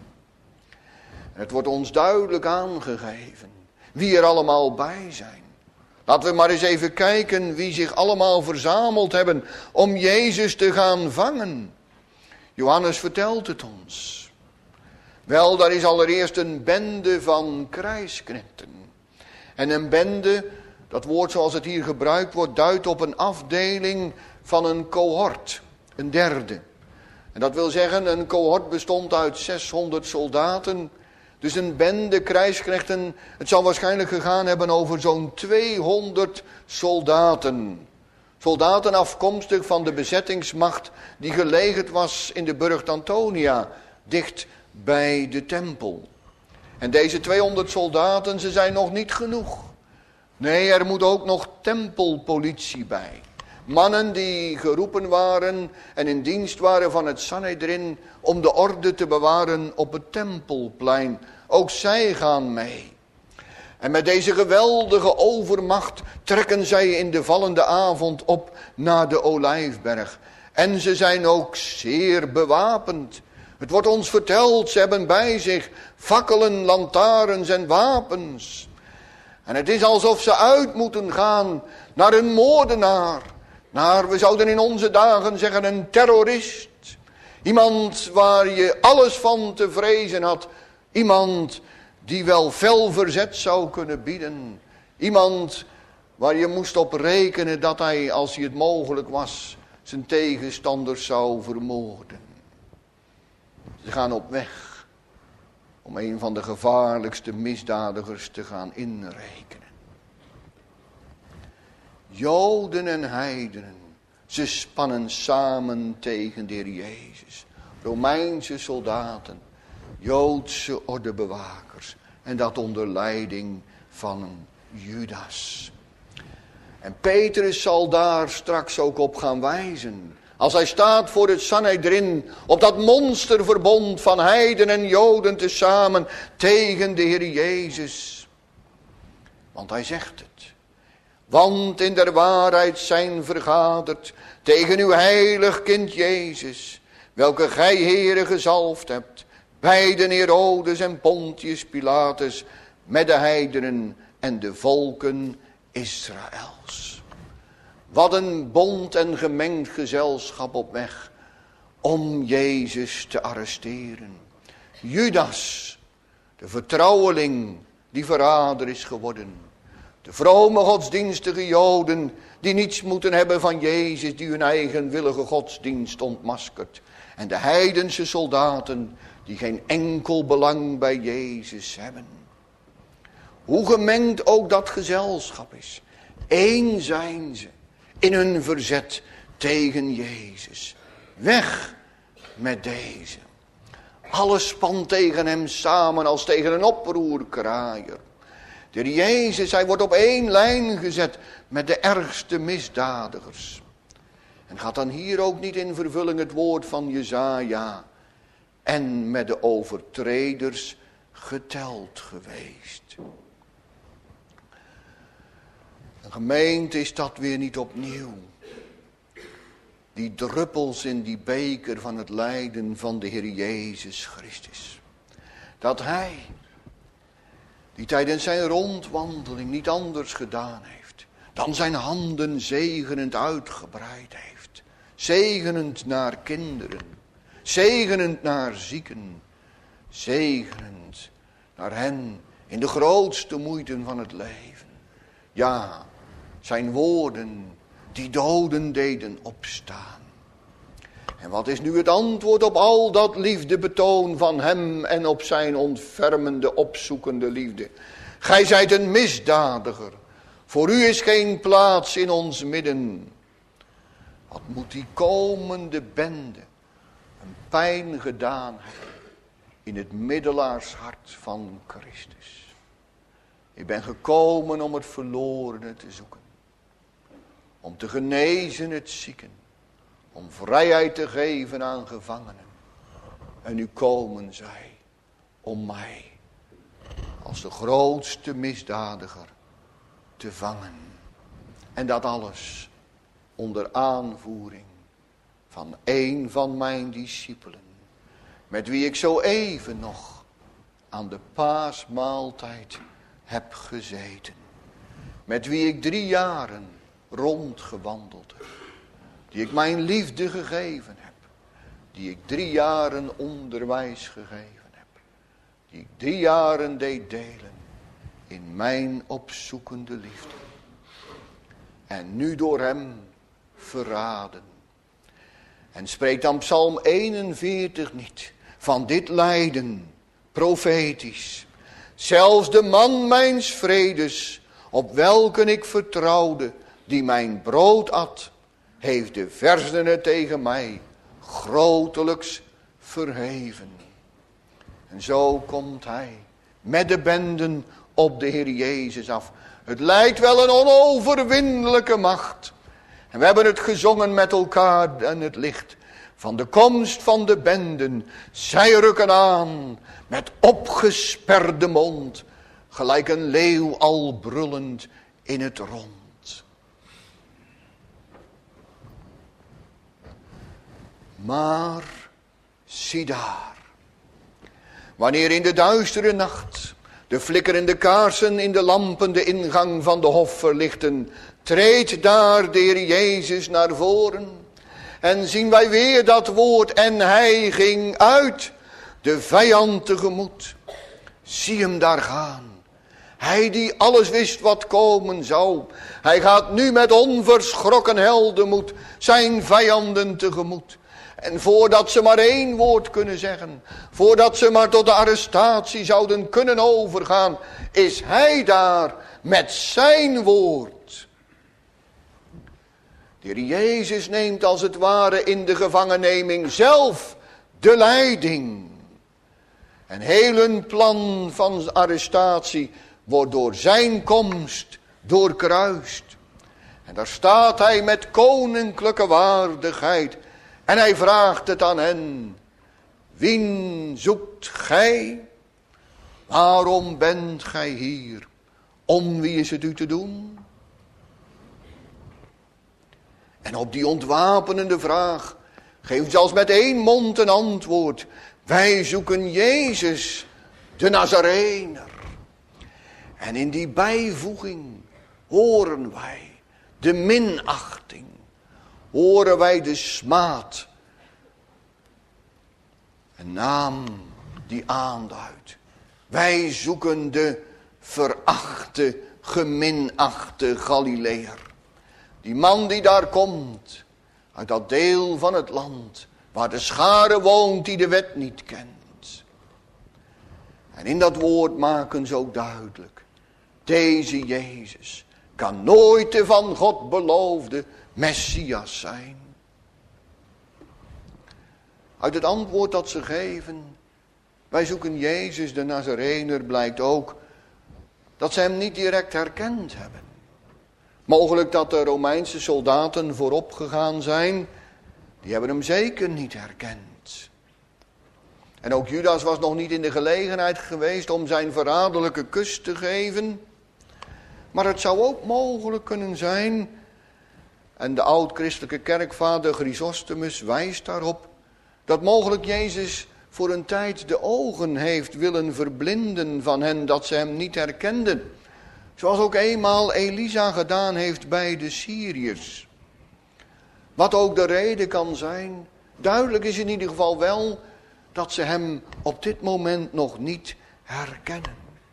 En het wordt ons duidelijk aangegeven wie er allemaal bij zijn. Laten we maar eens even kijken wie zich allemaal verzameld hebben om Jezus te gaan vangen. Johannes vertelt het ons. Wel, daar is allereerst een bende van krijgsknechten. En een bende, dat woord zoals het hier gebruikt wordt, duidt op een afdeling van een cohort. Een derde. En dat wil zeggen, een cohort bestond uit zeshonderd soldaten. Dus een bende krijgsknechten, het zal waarschijnlijk gegaan hebben over zo'n tweehonderd soldaten. Soldaten afkomstig van de bezettingsmacht die gelegerd was in de burcht Antonia, dicht bij de tempel. En deze tweehonderd soldaten, ze zijn nog niet genoeg. Nee, er moet ook nog tempelpolitie bij. Mannen die geroepen waren en in dienst waren van het Sanhedrin om de orde te bewaren op het tempelplein. Ook zij gaan mee. En met deze geweldige overmacht trekken zij in de vallende avond op naar de Olijfberg. En ze zijn ook zeer bewapend. Het wordt ons verteld, ze hebben bij zich fakkelen, lantaarns en wapens. En het is alsof ze uit moeten gaan naar een moordenaar. Naar, we zouden in onze dagen zeggen, een terrorist. Iemand waar je alles van te vrezen had. Iemand die wel fel verzet zou kunnen bieden. Iemand waar je moest op rekenen dat hij, als hij het mogelijk was, zijn tegenstanders zou vermoorden. Ze gaan op weg om een van de gevaarlijkste misdadigers te gaan inrekenen. Joden en heidenen, ze spannen samen tegen de Heer Jezus. Romeinse soldaten, Joodse ordebewakers. En dat onder leiding van Judas. En Petrus zal daar straks ook op gaan wijzen. Als hij staat voor het Sanhedrin, op dat monsterverbond van heiden en Joden tezamen tegen de Heer Jezus. Want hij zegt het. Want in der waarheid zijn vergaderd tegen uw heilig kind Jezus, welke gij, Heere, gezalfd hebt, beiden Herodes en Pontius Pilatus, met de heidenen en de volken Israëls. Wat een bond en gemengd gezelschap op weg om Jezus te arresteren. Judas, de vertrouweling die verrader is geworden. De vrome godsdienstige Joden die niets moeten hebben van Jezus, die hun eigen willige godsdienst ontmaskert. En de heidense soldaten die geen enkel belang bij Jezus hebben. Hoe gemengd ook dat gezelschap is. Eén zijn ze in hun verzet tegen Jezus. Weg met deze. Alles spant tegen hem samen als tegen een oproerkraaier. De Heer Jezus, hij wordt op één lijn gezet met de ergste misdadigers. En gaat dan hier ook niet in vervulling het woord van Jesaja. En met de overtreders geteld geweest. Een gemeente is dat weer niet opnieuw. Die druppels in die beker van het lijden van de Heer Jezus Christus. Dat hij, die tijdens zijn rondwandeling niet anders gedaan heeft dan zijn handen zegenend uitgebreid heeft. Zegenend naar kinderen, zegenend naar zieken, zegenend naar hen in de grootste moeite van het leven. Ja, zijn woorden die doden deden opstaan. En wat is nu het antwoord op al dat liefdebetoon van hem en op zijn ontfermende, opzoekende liefde? Gij zijt een misdadiger. Voor u is geen plaats in ons midden. Wat moet die komende bende een pijn gedaan hebben in het middelaarshart van Christus. Ik ben gekomen om het verlorene te zoeken. Om te genezen het zieken. Om vrijheid te geven aan gevangenen. En nu komen zij om mij als de grootste misdadiger te vangen. En dat alles onder aanvoering van een van mijn discipelen. Met wie ik zo even nog aan de paasmaaltijd heb gezeten. Met wie ik drie jaren rondgewandeld heb. Die ik mijn liefde gegeven heb. Die ik drie jaren onderwijs gegeven heb. Die ik drie jaren deed delen in mijn opzoekende liefde. En nu door hem verraden. En spreekt dan Psalm eenenveertig niet van dit lijden, profetisch. Zelfs de man mijns vredes, op welken ik vertrouwde, die mijn brood at, heeft de versenen tegen mij grotelijks verheven. En zo komt hij met de benden op de Heer Jezus af. Het lijkt wel een onoverwinnelijke macht. En we hebben het gezongen met elkaar en het licht van de komst van de benden. Zij rukken aan met opgesperde mond, gelijk een leeuw al brullend in het rond. Maar zie daar, wanneer in de duistere nacht de flikkerende kaarsen in de lampen de ingang van de hof verlichten, treedt daar de Heer Jezus naar voren. En zien wij weer dat woord, en hij ging uit de vijand tegemoet. Zie hem daar gaan. Hij die alles wist wat komen zou. Hij gaat nu met onverschrokken heldenmoed zijn vijanden tegemoet. En voordat ze maar één woord kunnen zeggen, voordat ze maar tot de arrestatie zouden kunnen overgaan, is hij daar met zijn woord. De Heer Jezus neemt als het ware in de gevangenneming zelf de leiding. En heel hun plan van arrestatie wordt door zijn komst doorkruist. En daar staat hij met koninklijke waardigheid. En hij vraagt het aan hen. Wien zoekt gij? Waarom bent gij hier? Om wie is het u te doen? En op die ontwapenende vraag geeft ze als met één mond een antwoord. Wij zoeken Jezus, de Nazarener. En in die bijvoeging horen wij de minachting. Horen wij de smaad. Een naam die aanduidt. Wij zoeken de verachte, geminachte Galileër. Die man die daar komt, uit dat deel van het land, waar de schare woont die de wet niet kent. En in dat woord maken ze ook duidelijk. Deze Jezus kan nooit de van God beloofde Messias zijn. Uit het antwoord dat ze geven, wij zoeken Jezus de Nazarener, blijkt ook dat ze hem niet direct herkend hebben. Mogelijk dat de Romeinse soldaten voorop gegaan zijn, die hebben hem zeker niet herkend. En ook Judas was nog niet in de gelegenheid geweest om zijn verraderlijke kus te geven. Maar het zou ook mogelijk kunnen zijn, en de oud-christelijke kerkvader Chrysostomus wijst daarop, dat mogelijk Jezus voor een tijd de ogen heeft willen verblinden van hen, dat ze hem niet herkenden. Zoals ook eenmaal Elisa gedaan heeft bij de Syriërs. Wat ook de reden kan zijn, duidelijk is in ieder geval wel dat ze hem op dit moment nog niet herkennen.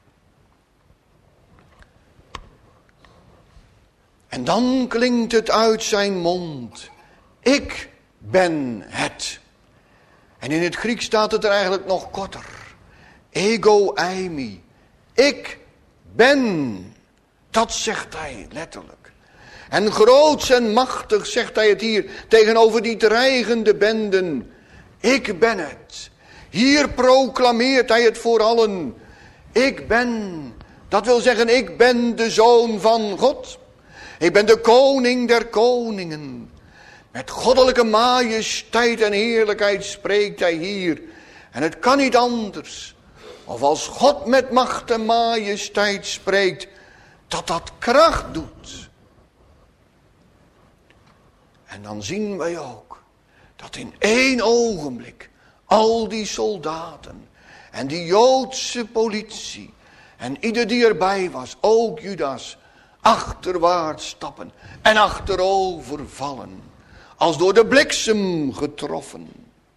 En dan klinkt het uit zijn mond: ik ben het. En in het Grieks staat het er eigenlijk nog korter. Ego eimi. Ik ben. Dat zegt hij letterlijk. En groots en machtig zegt hij het hier tegenover die dreigende benden. Ik ben het. Hier proclameert hij het voor allen. Ik ben. Dat wil zeggen, ik ben de Zoon van God. Ik ben de koning der koningen. Met goddelijke majesteit en heerlijkheid spreekt hij hier. En het kan niet anders. Of als God met macht en majesteit spreekt, dat dat kracht doet. En dan zien wij ook dat in één ogenblik al die soldaten en die Joodse politie en ieder die erbij was, ook Judas, achterwaarts stappen en achterover vallen, als door de bliksem getroffen.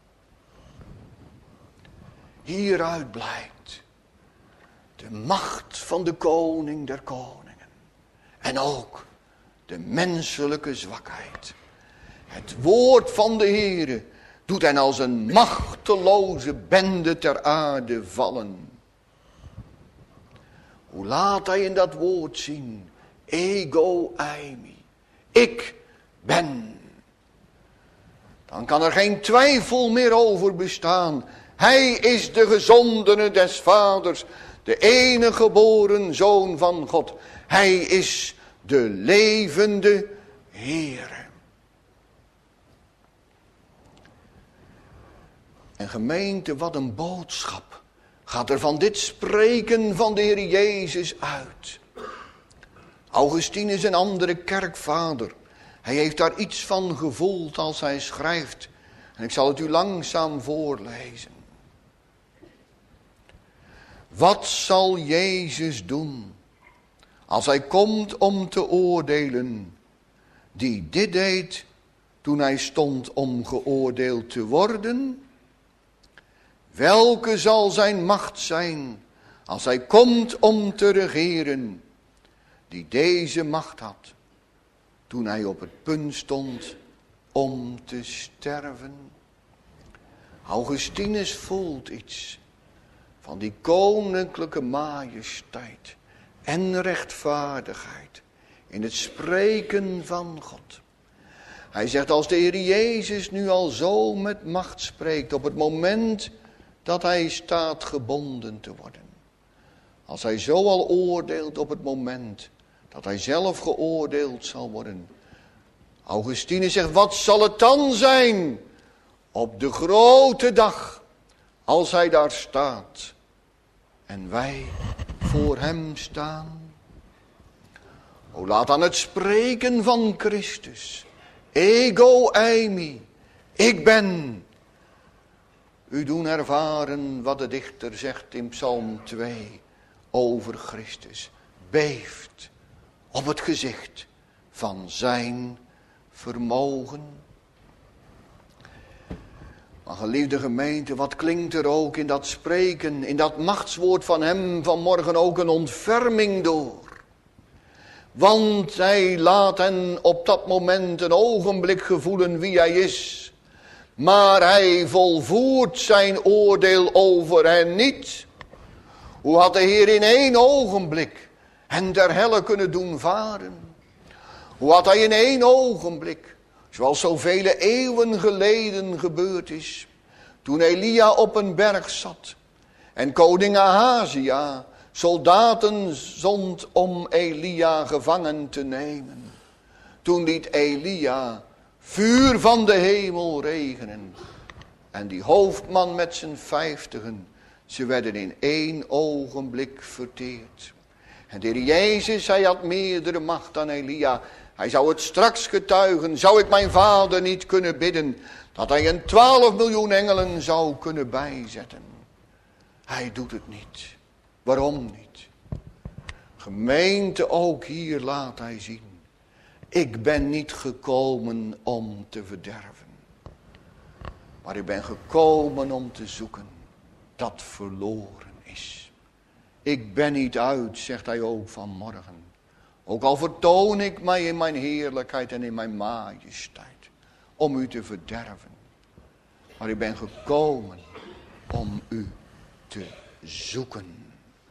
Hieruit blijkt de macht van de koning der koningen en ook de menselijke zwakheid. Het woord van de Heere doet hen als een machteloze bende ter aarde vallen. Hoe laat hij in dat woord zien? Ego eimi. Ik ben. Dan kan er geen twijfel meer over bestaan. Hij is de gezondene des vaders. De enige geboren zoon van God. Hij is de levende Heere. En gemeente, wat een boodschap gaat er van dit spreken van de Heer Jezus uit. Augustinus, een andere kerkvader, hij heeft daar iets van gevoeld als hij schrijft. En ik zal het u langzaam voorlezen. Wat zal Jezus doen als hij komt om te oordelen, die dit deed toen hij stond om geoordeeld te worden? Welke zal zijn macht zijn als hij komt om te regeren, die deze macht had toen hij op het punt stond om te sterven? Augustinus voelt iets van die koninklijke majesteit en rechtvaardigheid in het spreken van God. Hij zegt, als de Heer Jezus nu al zo met macht spreekt op het moment dat hij staat gebonden te worden. Als hij zo al oordeelt op het moment dat hij zelf geoordeeld zal worden. Augustinus zegt, wat zal het dan zijn op de grote dag als hij daar staat en wij voor hem staan? O, laat aan het spreken van Christus, ego eimi, ik ben, u doen ervaren wat de dichter zegt in Psalm twee over Christus. Beeft op het gezicht van zijn vermogen. Maar geliefde gemeente, wat klinkt er ook in dat spreken, in dat machtswoord van hem vanmorgen ook een ontferming door. Want hij laat hen op dat moment een ogenblik gevoelen wie hij is. Maar hij volvoert zijn oordeel over hen niet. Hoe had de Heer in één ogenblik hen ter helle kunnen doen varen? Hoe had hij in één ogenblik, zoals zoveel eeuwen geleden gebeurd is, toen Elia op een berg zat en koning Ahazia soldaten zond om Elia gevangen te nemen. Toen liet Elia vuur van de hemel regenen. En die hoofdman met zijn vijftigen, ze werden in één ogenblik verteerd. En de Heer Jezus, hij had meerdere macht dan Elia. Hij zou het straks getuigen, zou ik mijn vader niet kunnen bidden, dat hij een twaalf miljoen engelen zou kunnen bijzetten. Hij doet het niet. Waarom niet? Gemeente, ook hier laat hij zien. Ik ben niet gekomen om te verderven. Maar ik ben gekomen om te zoeken dat verloren is. Ik ben niet uit, zegt hij ook vanmorgen. Ook al vertoon ik mij in mijn heerlijkheid en in mijn majesteit. Om u te verderven. Maar ik ben gekomen om u te zoeken.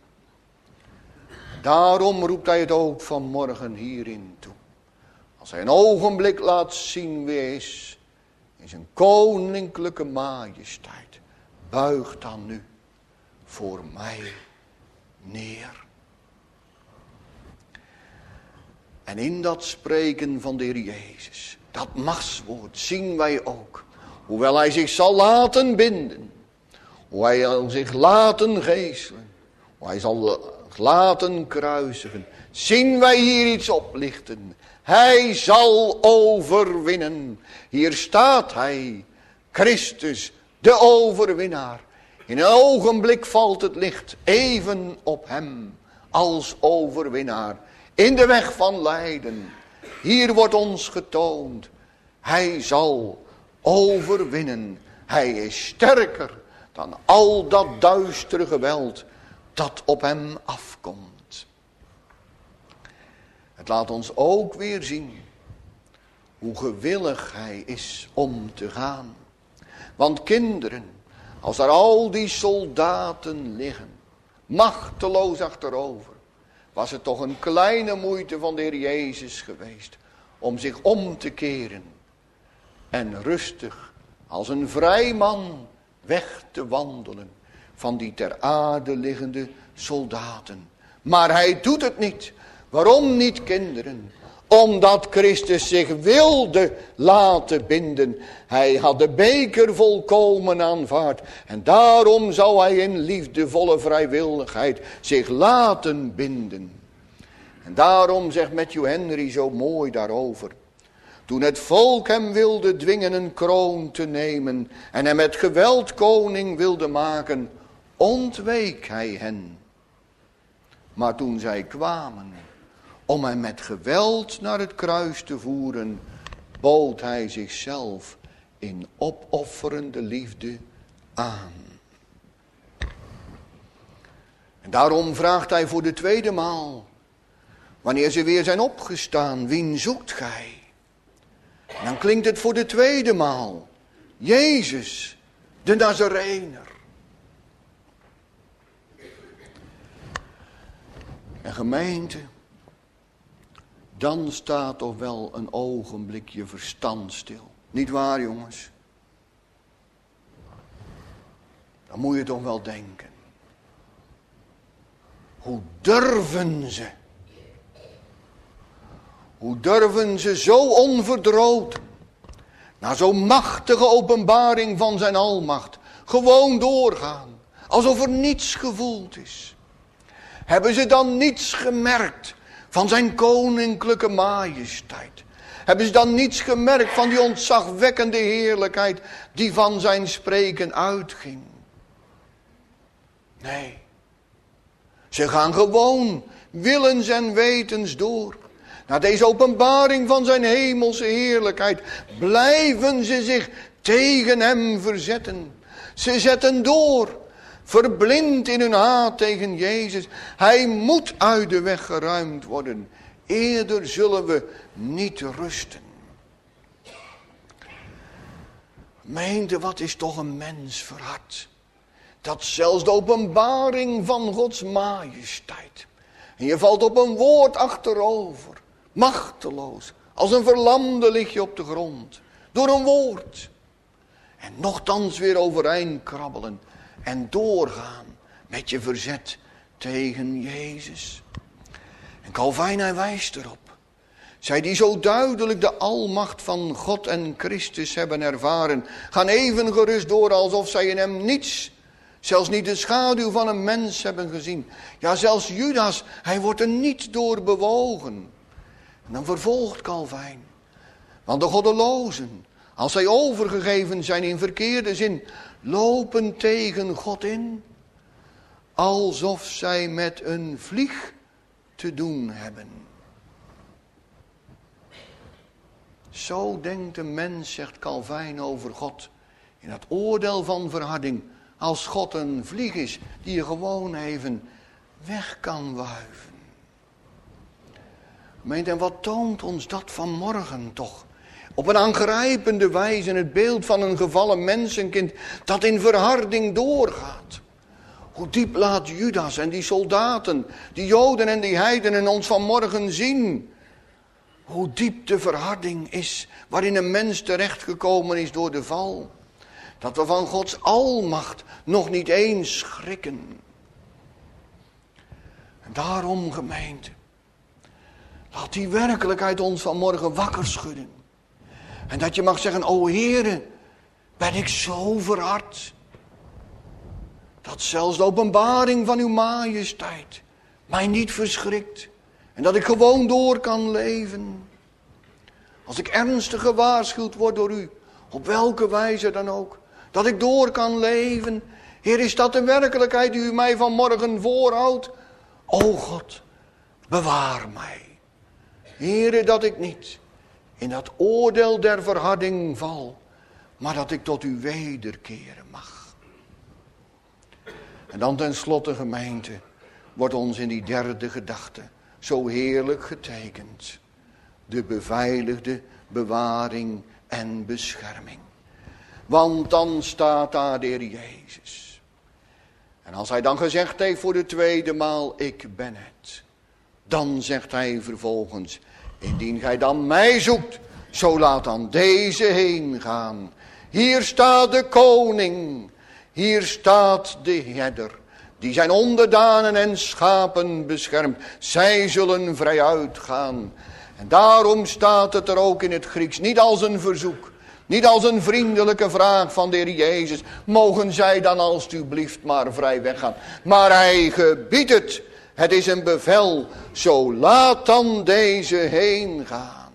Daarom roept hij het ook vanmorgen hierin toe. Als hij een ogenblik laat zien wie hij is. In zijn koninklijke majesteit. Buig dan nu voor mij neer. En in dat spreken van de Heer Jezus, dat machtswoord, zien wij ook. Hoewel hij zich zal laten binden. Hoe hij zal zich laten geeselen. Hoe hij zal laten kruisigen. Zien wij hier iets oplichten. Hij zal overwinnen. Hier staat hij, Christus, de overwinnaar. In een ogenblik valt het licht even op hem als overwinnaar. In de weg van lijden. Hier wordt ons getoond. Hij zal overwinnen. Hij is sterker dan al dat duistere geweld dat op hem afkomt. Het laat ons ook weer zien hoe gewillig hij is om te gaan. Want kinderen, als daar al die soldaten liggen, machteloos achterover, was het toch een kleine moeite van de Heer Jezus geweest om zich om te keren en rustig als een vrij man weg te wandelen van die ter aarde liggende soldaten. Maar hij doet het niet. Waarom niet, kinderen? Omdat Christus zich wilde laten binden. Hij had de beker volkomen aanvaard. En daarom zou hij in liefdevolle vrijwilligheid zich laten binden. En daarom zegt Matthew Henry zo mooi daarover. Toen het volk hem wilde dwingen een kroon te nemen en hem met geweld koning wilde maken, ontweek hij hen. Maar toen zij kwamen om hem met geweld naar het kruis te voeren, bood hij zichzelf in opofferende liefde aan. En daarom vraagt hij voor de tweede maal, wanneer ze weer zijn opgestaan, wien zoekt gij? En dan klinkt het voor de tweede maal, Jezus, de Nazarener. En gemeente, dan staat toch wel een ogenblik je verstand stil. Niet waar, jongens? Dan moet je toch wel denken. Hoe durven ze? Hoe durven ze zo onverdroten, na zo'n machtige openbaring van zijn almacht, gewoon doorgaan, alsof er niets gevoeld is? Hebben ze dan niets gemerkt van zijn koninklijke majesteit? Hebben ze dan niets gemerkt van die ontzagwekkende heerlijkheid die van zijn spreken uitging? Nee. Ze gaan gewoon willens en wetens door. Na deze openbaring van zijn hemelse heerlijkheid blijven ze zich tegen hem verzetten. Ze zetten door, verblind in hun haat tegen Jezus. Hij moet uit de weg geruimd worden. Eerder zullen we niet rusten. Meende, wat is toch een mens verhard. Dat zelfs de openbaring van Gods majesteit. En je valt op een woord achterover. Machteloos. Als een verlamde lig je op de grond. Door een woord. En nochtans weer overeind krabbelen. En doorgaan met je verzet tegen Jezus. En Calvijn hij wijst erop. Zij die zo duidelijk de almacht van God en Christus hebben ervaren, gaan even gerust door alsof zij in hem niets, zelfs niet de schaduw van een mens hebben gezien. Ja, zelfs Judas, hij wordt er niet door bewogen. En dan vervolgt Calvijn. Want de goddelozen, als zij overgegeven zijn in verkeerde zin, lopen tegen God in, alsof zij met een vlieg te doen hebben. Zo denkt de mens, zegt Calvijn over God, in het oordeel van verharding, als God een vlieg is die je gewoon even weg kan wuiven. Meent, en wat toont ons dat vanmorgen toch? Op een aangrijpende wijze het beeld van een gevallen mensenkind dat in verharding doorgaat. Hoe diep laat Judas en die soldaten, die Joden en die heidenen ons vanmorgen zien. Hoe diep de verharding is waarin een mens terechtgekomen is door de val. Dat we van Gods almacht nog niet eens schrikken. En daarom, gemeente, laat die werkelijkheid ons vanmorgen wakker schudden. En dat je mag zeggen, o Heere, ben ik zo verhard. Dat zelfs de openbaring van uw majesteit mij niet verschrikt. En dat ik gewoon door kan leven. Als ik ernstig gewaarschuwd word door u, op welke wijze dan ook. Dat ik door kan leven. Heer, is dat de werkelijkheid die u mij vanmorgen voorhoudt? O God, bewaar mij. Heere, dat ik niet in dat oordeel der verharding val, maar dat ik tot u wederkeren mag. En dan tenslotte, gemeente, wordt ons in die derde gedachte zo heerlijk getekend. De beveiligde bewaring en bescherming. Want dan staat daar de Heer Jezus. En als hij dan gezegd heeft voor de tweede maal, ik ben het. Dan zegt hij vervolgens, indien gij dan mij zoekt, zo laat dan deze heen gaan. Hier staat de koning, hier staat de herder, die zijn onderdanen en schapen beschermt. Zij zullen vrij uitgaan. En daarom staat het er ook in het Grieks, niet als een verzoek, niet als een vriendelijke vraag van de Heer Jezus, mogen zij dan alstublieft maar vrij weggaan. Maar hij gebiedt het, het is een bevel, zo laat dan deze heen gaan.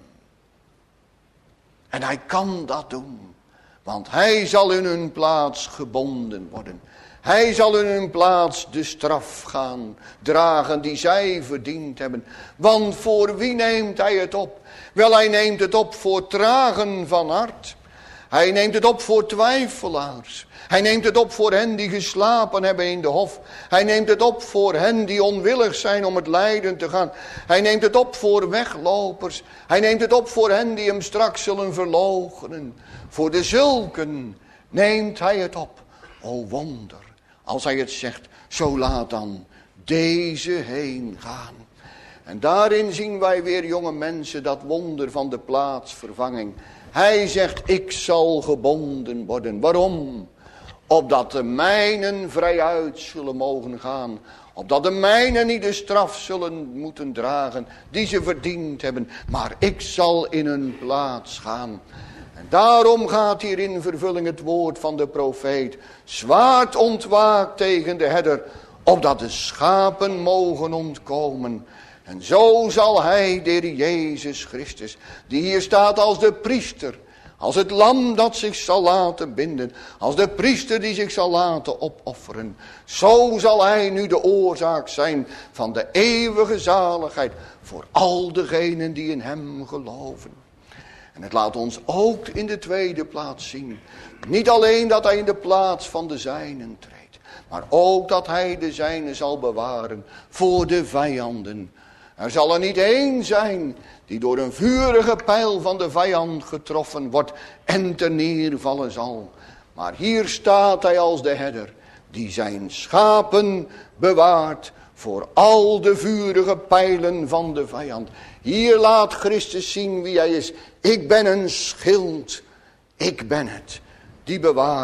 En hij kan dat doen, want hij zal in hun plaats gebonden worden. Hij zal in hun plaats de straf gaan dragen die zij verdiend hebben. Want voor wie neemt hij het op? Wel, hij neemt het op voor tragen van hart. Hij neemt het op voor twijfelaars. Hij neemt het op voor hen die geslapen hebben in de hof. Hij neemt het op voor hen die onwillig zijn om het lijden te gaan. Hij neemt het op voor weglopers. Hij neemt het op voor hen die hem straks zullen verloochenen. Voor de zulken neemt hij het op. O wonder, als hij het zegt, zo laat dan deze heen gaan. En daarin zien wij weer, jonge mensen, dat wonder van de plaatsvervanging. Hij zegt, ik zal gebonden worden. Waarom? Opdat de mijnen vrij uit zullen mogen gaan. Opdat de mijnen niet de straf zullen moeten dragen die ze verdiend hebben. Maar ik zal in hun plaats gaan. En daarom gaat hier in vervulling het woord van de profeet. Zwaard ontwaakt tegen de herder, opdat de schapen mogen ontkomen. En zo zal hij, de Heer Jezus Christus, die hier staat als de priester, als het lam dat zich zal laten binden, als de priester die zich zal laten opofferen. Zo zal hij nu de oorzaak zijn van de eeuwige zaligheid voor al degenen die in hem geloven. En het laat ons ook in de tweede plaats zien. Niet alleen dat hij in de plaats van de zijnen treedt, maar ook dat hij de zijnen zal bewaren voor de vijanden. Er zal er niet één zijn die door een vurige pijl van de vijand getroffen wordt en ter neervallen zal. Maar hier staat hij als de herder die zijn schapen bewaart voor al de vurige pijlen van de vijand. Hier laat Christus zien wie hij is. Ik ben een schild, ik ben het, die bewaart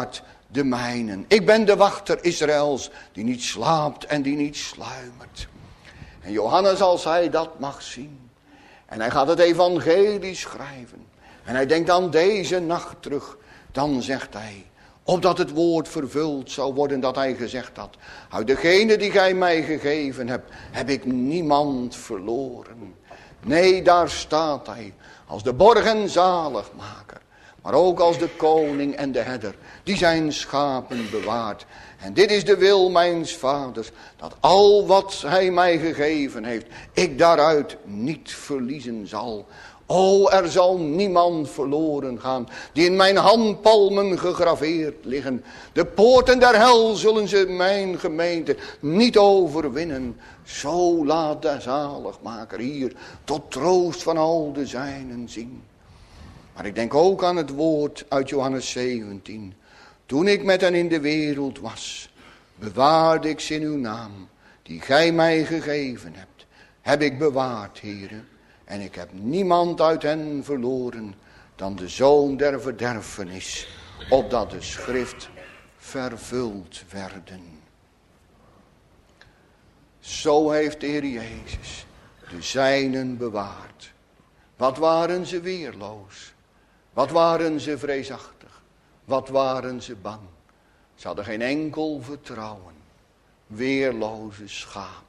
de mijnen. Ik ben de wachter Israëls die niet slaapt en die niet sluimert. En Johannes, als hij dat mag zien en hij gaat het evangelie schrijven en hij denkt aan deze nacht terug, dan zegt hij, opdat het woord vervuld zou worden dat hij gezegd had, uit degene die gij mij gegeven hebt, heb ik niemand verloren. Nee, daar staat hij, als de borg en zaligmaker, maar ook als de koning en de herder, die zijn schapen bewaart. En dit is de wil mijns vaders, dat al wat hij mij gegeven heeft, ik daaruit niet verliezen zal. O, er zal niemand verloren gaan, die in mijn handpalmen gegraveerd liggen. De poorten der hel zullen ze mijn gemeente niet overwinnen. Zo laat de zaligmaker hier tot troost van al de zijnen zien. Maar ik denk ook aan het woord uit Johannes zeventien. Toen ik met hen in de wereld was, bewaarde ik ze in uw naam, die gij mij gegeven hebt. Heb ik bewaard, heren. En ik heb niemand uit hen verloren dan de zoon der verderfenis, opdat de schrift vervuld werden. Zo heeft de Heer Jezus de zijnen bewaard. Wat waren ze weerloos? Wat waren ze vreesachtig? Wat waren ze bang? Ze hadden geen enkel vertrouwen. Weerloze schapen.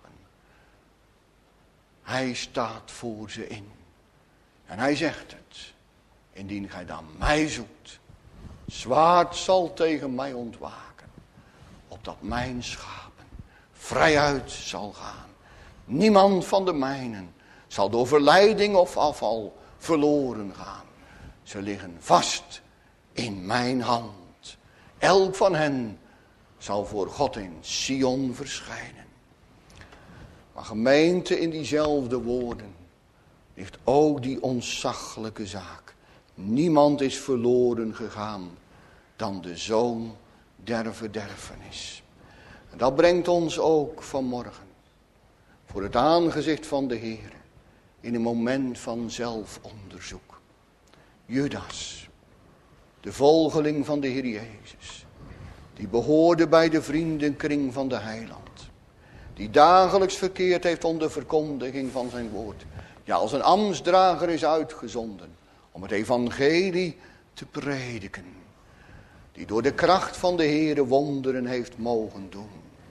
Hij staat voor ze in. En hij zegt het. Indien gij dan mij zoekt. Zwaard zal tegen mij ontwaken. Opdat mijn schapen vrijuit zal gaan. Niemand van de mijnen zal door verleiding of afval verloren gaan. Ze liggen vast in mijn hand. Elk van hen zal voor God in Sion verschijnen. Maar gemeente, in diezelfde woorden ligt ook die ontzaglijke zaak. Niemand is verloren gegaan dan de zoon der verderfenis. En dat brengt ons ook vanmorgen voor het aangezicht van de Heer in een moment van zelfonderzoek. Judas, de volgeling van de Heer Jezus, die behoorde bij de vriendenkring van de Heiland. Die dagelijks verkeerd heeft onder verkondiging van zijn woord. Ja, als een ambtsdrager is uitgezonden om het evangelie te prediken. Die door de kracht van de Heere wonderen heeft mogen doen.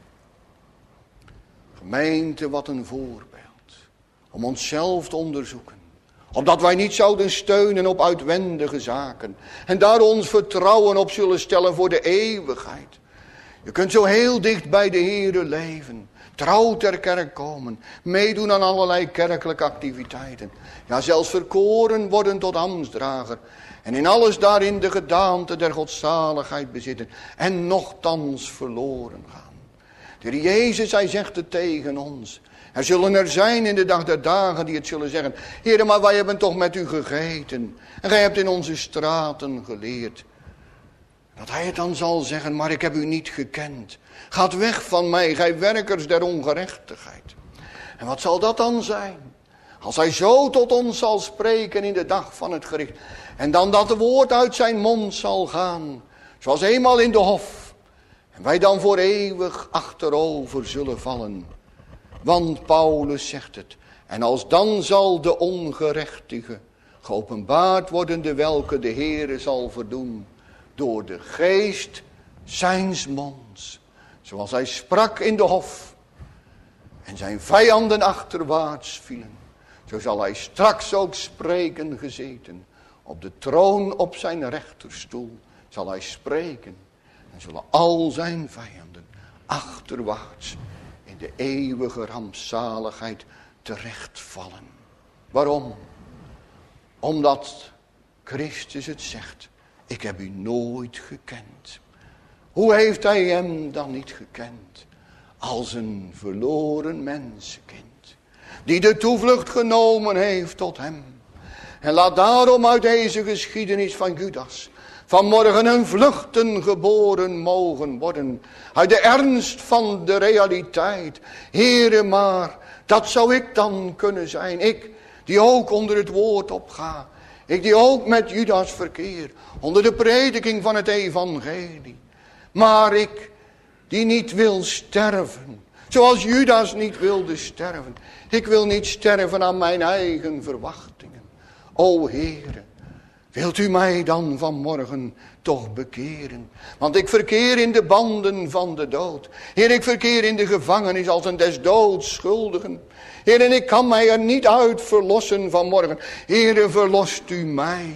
Gemeente, wat een voorbeeld. Om onszelf te onderzoeken. Opdat wij niet zouden steunen op uitwendige zaken. En daar ons vertrouwen op zullen stellen voor de eeuwigheid. Je kunt zo heel dicht bij de Heere leven. Trouw ter kerk komen. Meedoen aan allerlei kerkelijke activiteiten. Ja, zelfs verkoren worden tot ambtsdrager. En in alles daarin de gedaante der godzaligheid bezitten. En nochtans verloren gaan. De Heer Jezus, hij zegt het tegen ons. Er zullen er zijn in de dag der dagen die het zullen zeggen. Heere, maar wij hebben toch met u gegeten. En gij hebt in onze straten geleerd. Dat hij het dan zal zeggen, maar ik heb u niet gekend. Gaat weg van mij, gij werkers der ongerechtigheid. En wat zal dat dan zijn? Als hij zo tot ons zal spreken in de dag van het gericht. En dan dat woord uit zijn mond zal gaan. Zoals eenmaal in de hof. En wij dan voor eeuwig achterover zullen vallen. Want Paulus zegt het. En als dan zal de ongerechtige geopenbaard worden, de welke de Heere zal verdoen. Door de geest zijns monds. Zoals hij sprak in de hof. En zijn vijanden achterwaarts vielen. Zo zal hij straks ook spreken gezeten. Op de troon op zijn rechterstoel zal hij spreken. En zullen al zijn vijanden achterwaarts in de eeuwige rampzaligheid terechtvallen. Waarom? Omdat Christus het zegt. Ik heb u nooit gekend. Hoe heeft hij hem dan niet gekend? Als een verloren mensenkind. Die de toevlucht genomen heeft tot hem. En laat daarom uit deze geschiedenis van Judas vanmorgen een vluchten geboren mogen worden. Uit de ernst van de realiteit. Heere, maar dat zou ik dan kunnen zijn. Ik die ook onder het woord opga. Ik die ook met Judas verkeer. Onder de prediking van het evangelie. Maar ik, die niet wil sterven, zoals Judas niet wilde sterven. Ik wil niet sterven aan mijn eigen verwachtingen. O Heere, wilt u mij dan vanmorgen toch bekeren? Want ik verkeer in de banden van de dood. Heer, ik verkeer in de gevangenis als een des doods schuldigen. Heer, en ik kan mij er niet uit verlossen vanmorgen. Heer, verlost u mij.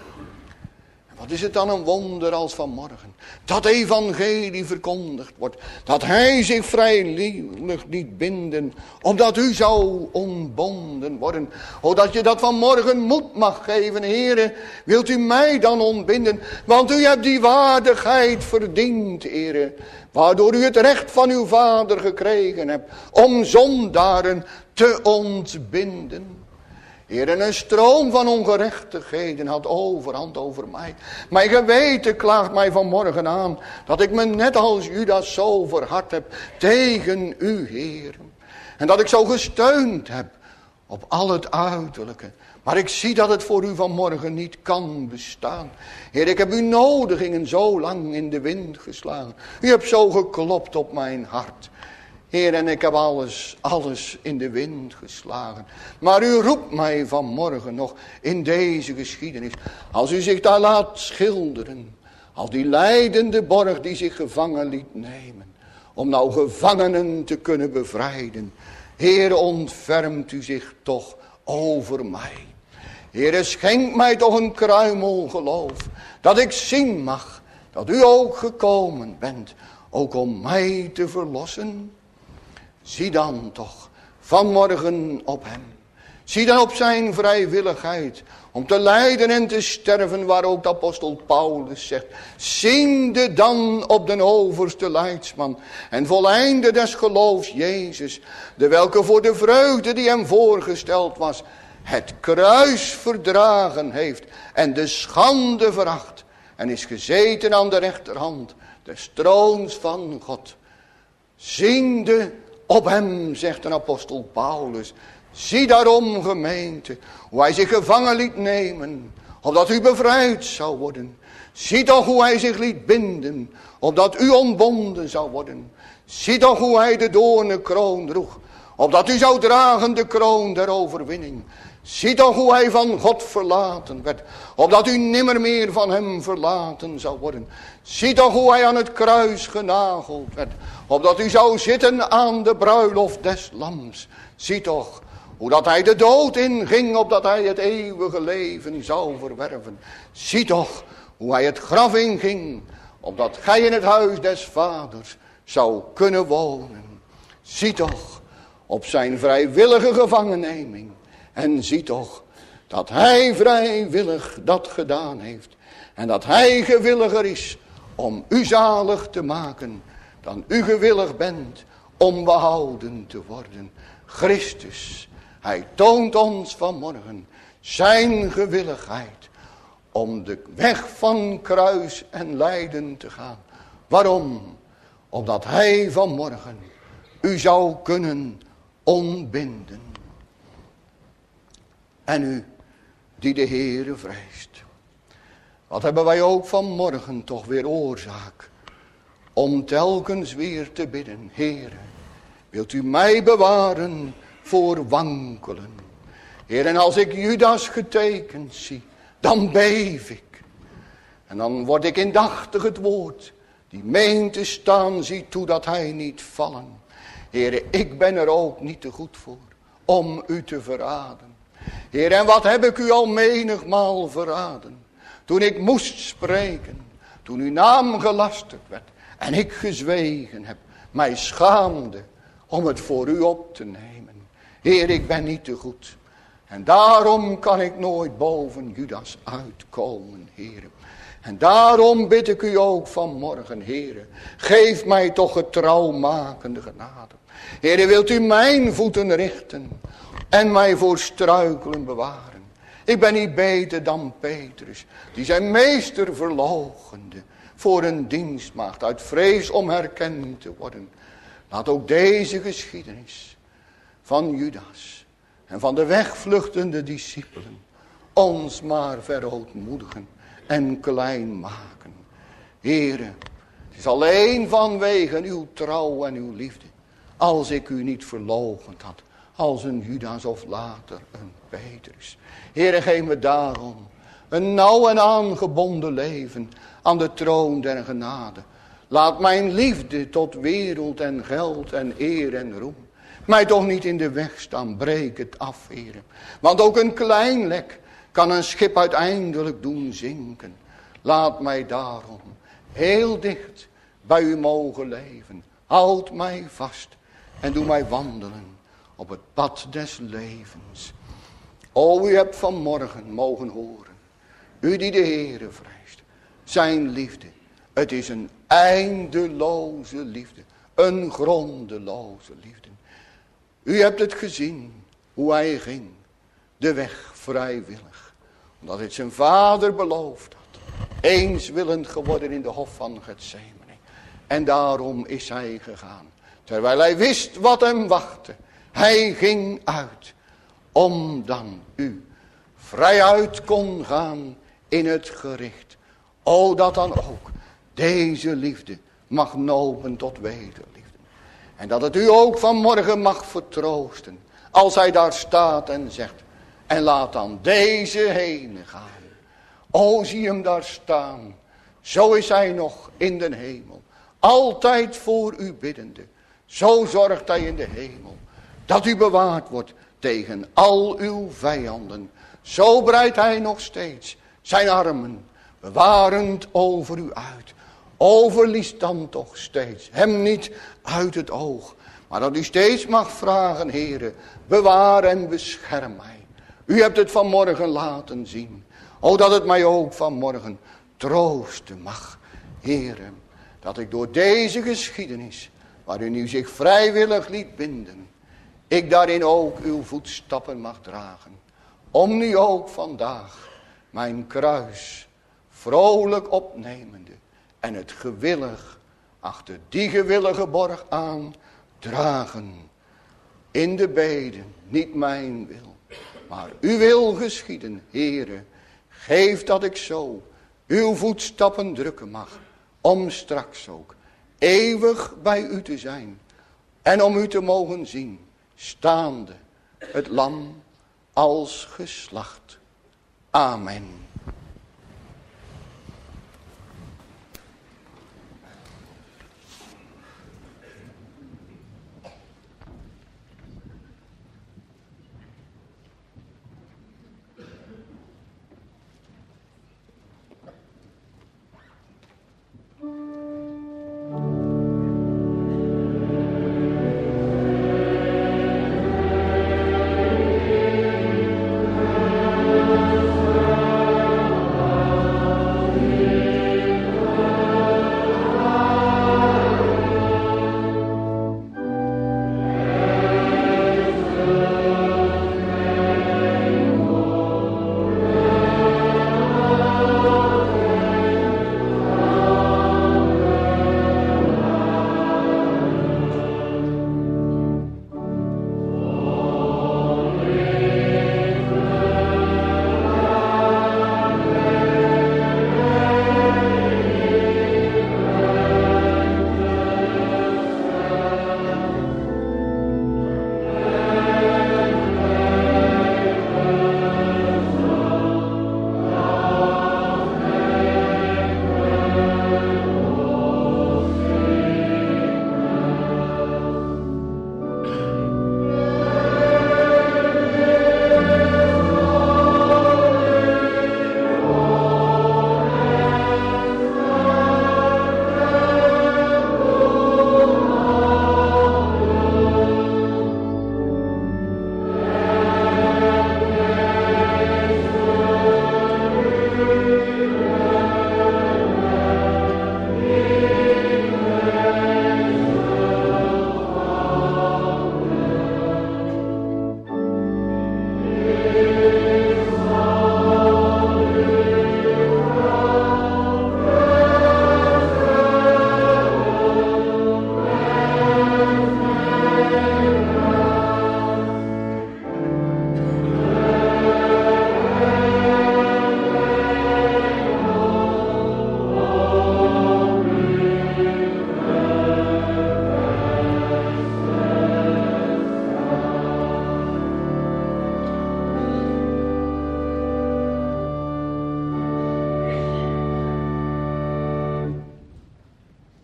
Wat is het dan een wonder als vanmorgen? Dat evangelie verkondigd wordt. Dat hij zich vrijwillig liet binden. Opdat u zou ontbonden worden. O, dat je dat vanmorgen moed mag geven. Heere, wilt u mij dan ontbinden? Want u hebt die waardigheid verdiend, Heere. Waardoor u het recht van uw vader gekregen hebt. Om zondaren te ontbinden. Heer, en een stroom van ongerechtigheden had overhand over mij. Mijn geweten klaagt mij vanmorgen aan dat ik me net als Judas zo verhard heb tegen u, Heer. En dat ik zo gesteund heb op al het uiterlijke. Maar ik zie dat het voor u vanmorgen niet kan bestaan. Heer, ik heb uw nodigingen zo lang in de wind geslagen. U hebt zo geklopt op mijn hart. Heer, en ik heb alles, alles in de wind geslagen. Maar u roept mij vanmorgen nog in deze geschiedenis. Als u zich daar laat schilderen. Als die lijdende borg die zich gevangen liet nemen. Om nou gevangenen te kunnen bevrijden. Heer, ontfermt u zich toch over mij. Heer, schenk mij toch een kruimel geloof. Dat ik zien mag dat u ook gekomen bent. Ook om mij te verlossen. Zie dan toch vanmorgen op hem. Zie dan op zijn vrijwilligheid. Om te lijden en te sterven, waar ook de apostel Paulus zegt. Ziende dan op den overste leidsman. En voleinde des geloofs Jezus. De welke voor de vreugde die hem voorgesteld was. Het kruis verdragen heeft. En de schande veracht. En is gezeten aan de rechterhand. Des troons van God. Ziende op hem, zegt een apostel Paulus. Zie daarom, gemeente, hoe hij zich gevangen liet nemen, opdat u bevrijd zou worden. Zie toch hoe hij zich liet binden, opdat u ontbonden zou worden. Zie toch hoe hij de doornenkroon droeg, opdat u zou dragen de kroon der overwinning. Zie toch hoe hij van God verlaten werd, opdat u nimmer meer van hem verlaten zou worden. Zie toch hoe hij aan het kruis genageld werd, opdat u zou zitten aan de bruiloft des lams. Zie toch hoe dat hij de dood inging, opdat hij het eeuwige leven zou verwerven. Zie toch hoe hij het graf inging, opdat gij in het huis des vaders zou kunnen wonen. Zie toch op zijn vrijwillige gevangenneming. En zie toch dat hij vrijwillig dat gedaan heeft. En dat hij gewilliger is om u zalig te maken. Dan u gewillig bent om behouden te worden. Christus, hij toont ons vanmorgen zijn gewilligheid. Om de weg van kruis en lijden te gaan. Waarom? Omdat hij vanmorgen u zou kunnen ontbinden. En u die de Heere vreest. Wat hebben wij ook vanmorgen toch weer oorzaak. Om telkens weer te bidden. Heere, wilt u mij bewaren voor wankelen. Heer, en als ik Judas getekend zie. Dan beef ik. En dan word ik indachtig het woord. Die meent te staan, ziet toe dat hij niet vallen. Heere, ik ben er ook niet te goed voor. Om u te verraden. Heer, en wat heb ik u al menigmaal verraden. Toen ik moest spreken. Toen uw naam gelasterd werd. En ik gezwegen heb. Mij schaamde om het voor u op te nemen. Heer, ik ben niet te goed. En daarom kan ik nooit boven Judas uitkomen, Heer. En daarom bid ik u ook vanmorgen, Heer. Geef mij toch getrouwmakende genade. Heer, wilt u mijn voeten richten. En mij voor struikelen bewaren. Ik ben niet beter dan Petrus. Die zijn meester verloochende. Voor een dienstmaagd. Uit vrees om herkend te worden. Laat ook deze geschiedenis. Van Judas. En van de wegvluchtende discipelen. Ons maar verootmoedigen. En klein maken. Heere. Het is alleen vanwege uw trouw en uw liefde. Als ik u niet verloochend had. Als een Judas of later een Petrus. Heere, geef me daarom een nauw en aangebonden leven aan de troon der genade. Laat mijn liefde tot wereld en geld en eer en roem mij toch niet in de weg staan, breek het af, Heere. Want ook een klein lek kan een schip uiteindelijk doen zinken. Laat mij daarom heel dicht bij u mogen leven. Houd mij vast en doe mij wandelen op het pad des levens. O, u hebt vanmorgen mogen horen, u die de Heere vreest, zijn liefde. Het is een eindeloze liefde, een grondeloze liefde. U hebt het gezien, hoe hij ging, de weg vrijwillig. Omdat het zijn vader beloofd had, eens willend geworden in de hof van Getsemane. En daarom is hij gegaan, terwijl hij wist wat hem wachtte. Hij ging uit, om dan u vrijuit kon gaan in het gericht. O, dat dan ook deze liefde mag nopen tot wederliefde. En dat het u ook vanmorgen mag vertroosten, als hij daar staat en zegt, en laat dan deze heen gaan. O, zie hem daar staan, zo is hij nog in den hemel, altijd voor u biddende. Zo zorgt hij in de hemel, dat u bewaard wordt tegen al uw vijanden. Zo breidt hij nog steeds zijn armen, bewarend over u uit. O, verlies dan toch steeds hem niet uit het oog. Maar dat u steeds mag vragen, Heere, bewaar en bescherm mij. U hebt het vanmorgen laten zien. O, dat het mij ook vanmorgen troosten mag, Heere. Dat ik door deze geschiedenis, waar u nu zich vrijwillig liet binden, ik daarin ook uw voetstappen mag dragen. Om nu ook vandaag mijn kruis vrolijk opnemende en het gewillig achter die gewillige borg aan dragen. In de beden, niet mijn wil, maar uw wil geschieden, Heere. Geef dat ik zo uw voetstappen drukken mag, om straks ook eeuwig bij u te zijn. En om u te mogen zien, staande het lam als geslacht. Amen.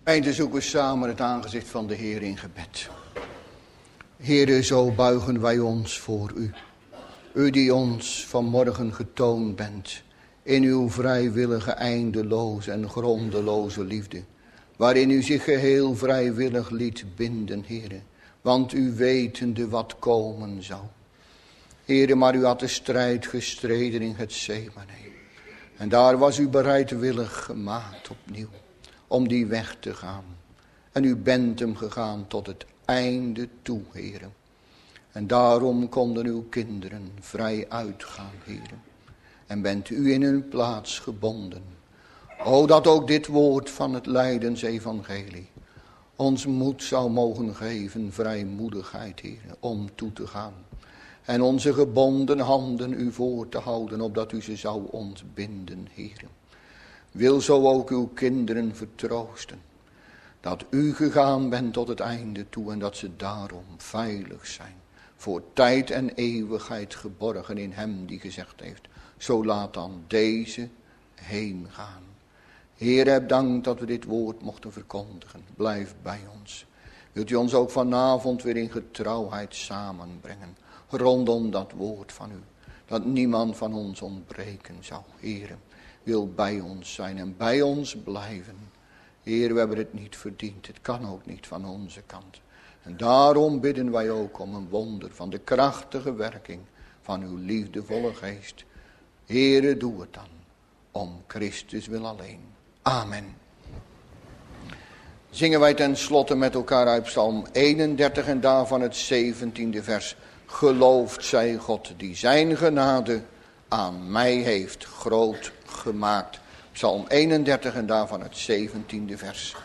En te zoeken samen het aangezicht van de Heer in gebed. Heere, zo buigen wij ons voor u. U die ons vanmorgen getoond bent in uw vrijwillige, eindeloze en grondeloze liefde. Waarin u zich geheel vrijwillig liet binden, Heere. Want u wetende wat komen zou. Heere, maar u had de strijd gestreden in Getsemane. En daar was u bereidwillig gemaakt opnieuw. Om die weg te gaan. En u bent hem gegaan tot het einde toe, Heere. En daarom konden uw kinderen vrij uitgaan, Heere. En bent u in hun plaats gebonden. O, dat ook dit woord van het lijdensevangelie ons moed zou mogen geven, vrijmoedigheid, Heere, om toe te gaan. En onze gebonden handen u voor te houden, opdat u ze zou ontbinden, Heere. Wil zo ook uw kinderen vertroosten. Dat u gegaan bent tot het einde toe en dat ze daarom veilig zijn. Voor tijd en eeuwigheid geborgen in hem die gezegd heeft. Zo laat dan deze heen gaan. Heer, heb dank dat we dit woord mochten verkondigen. Blijf bij ons. Wilt u ons ook vanavond weer in getrouwheid samenbrengen. Rondom dat woord van u. Dat niemand van ons ontbreken zou. Heer, wil bij ons zijn en bij ons blijven. Heer, we hebben het niet verdiend. Het kan ook niet van onze kant. En daarom bidden wij ook om een wonder van de krachtige werking van uw liefdevolle geest. Heere, doe het dan. Om Christus wil alleen. Amen. Zingen wij ten slotte met elkaar uit Psalm eenendertig en daarvan het zeventiende vers. Geloofd zij God die zijn genade aan mij heeft groot gemaakt. Psalm eenendertig en daarvan het zeventiende vers.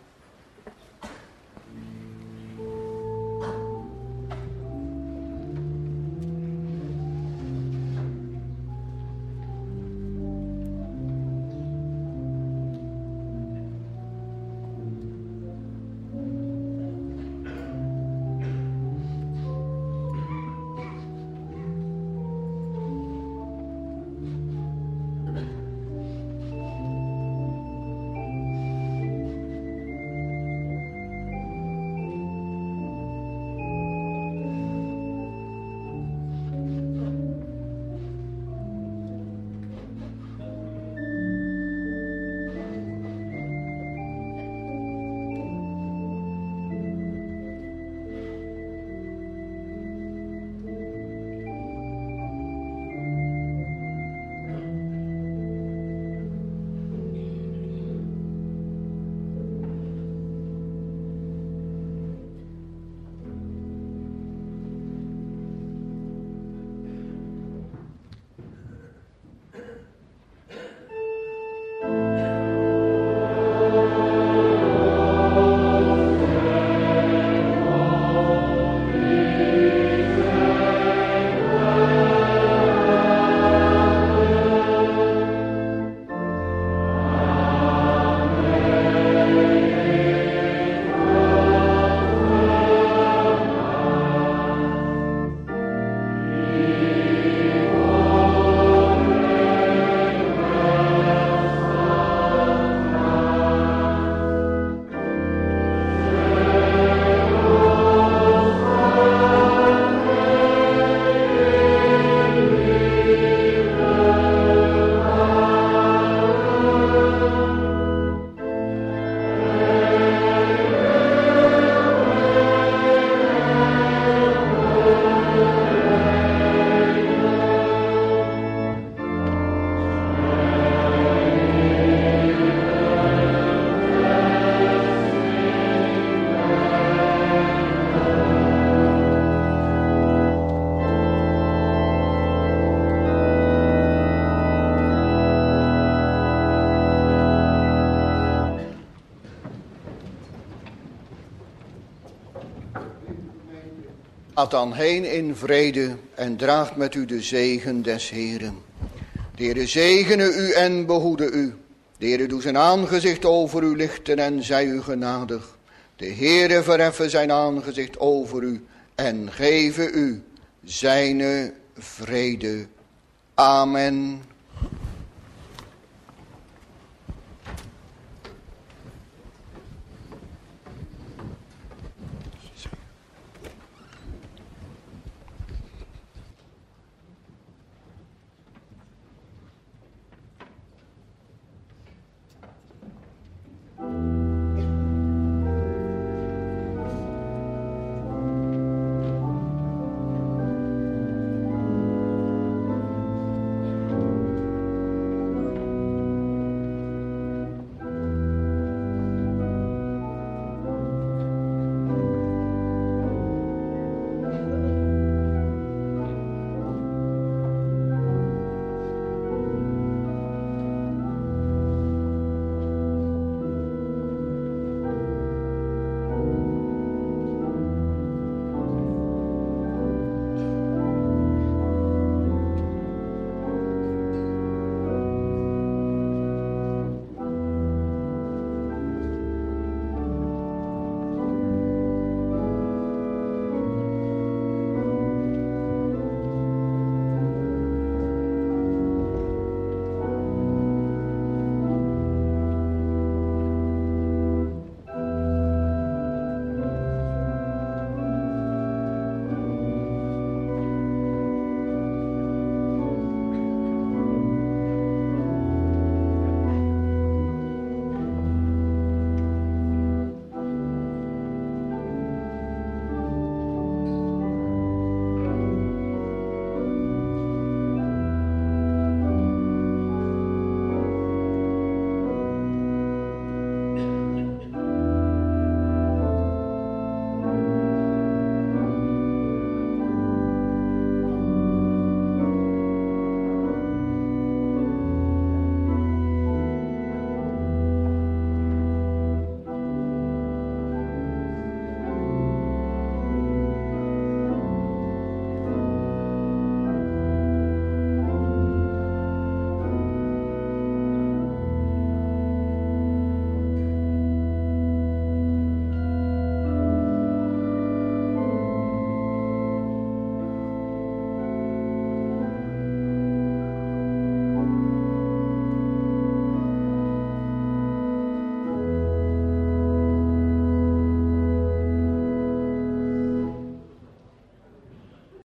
Gaat dan heen in vrede en draagt met u de zegen des Heeren. De Heere zegene u en behoede u. De Heere doe zijn aangezicht over u lichten en zij u genadig. De Heere verheffen zijn aangezicht over u en geven u zijne vrede. Amen.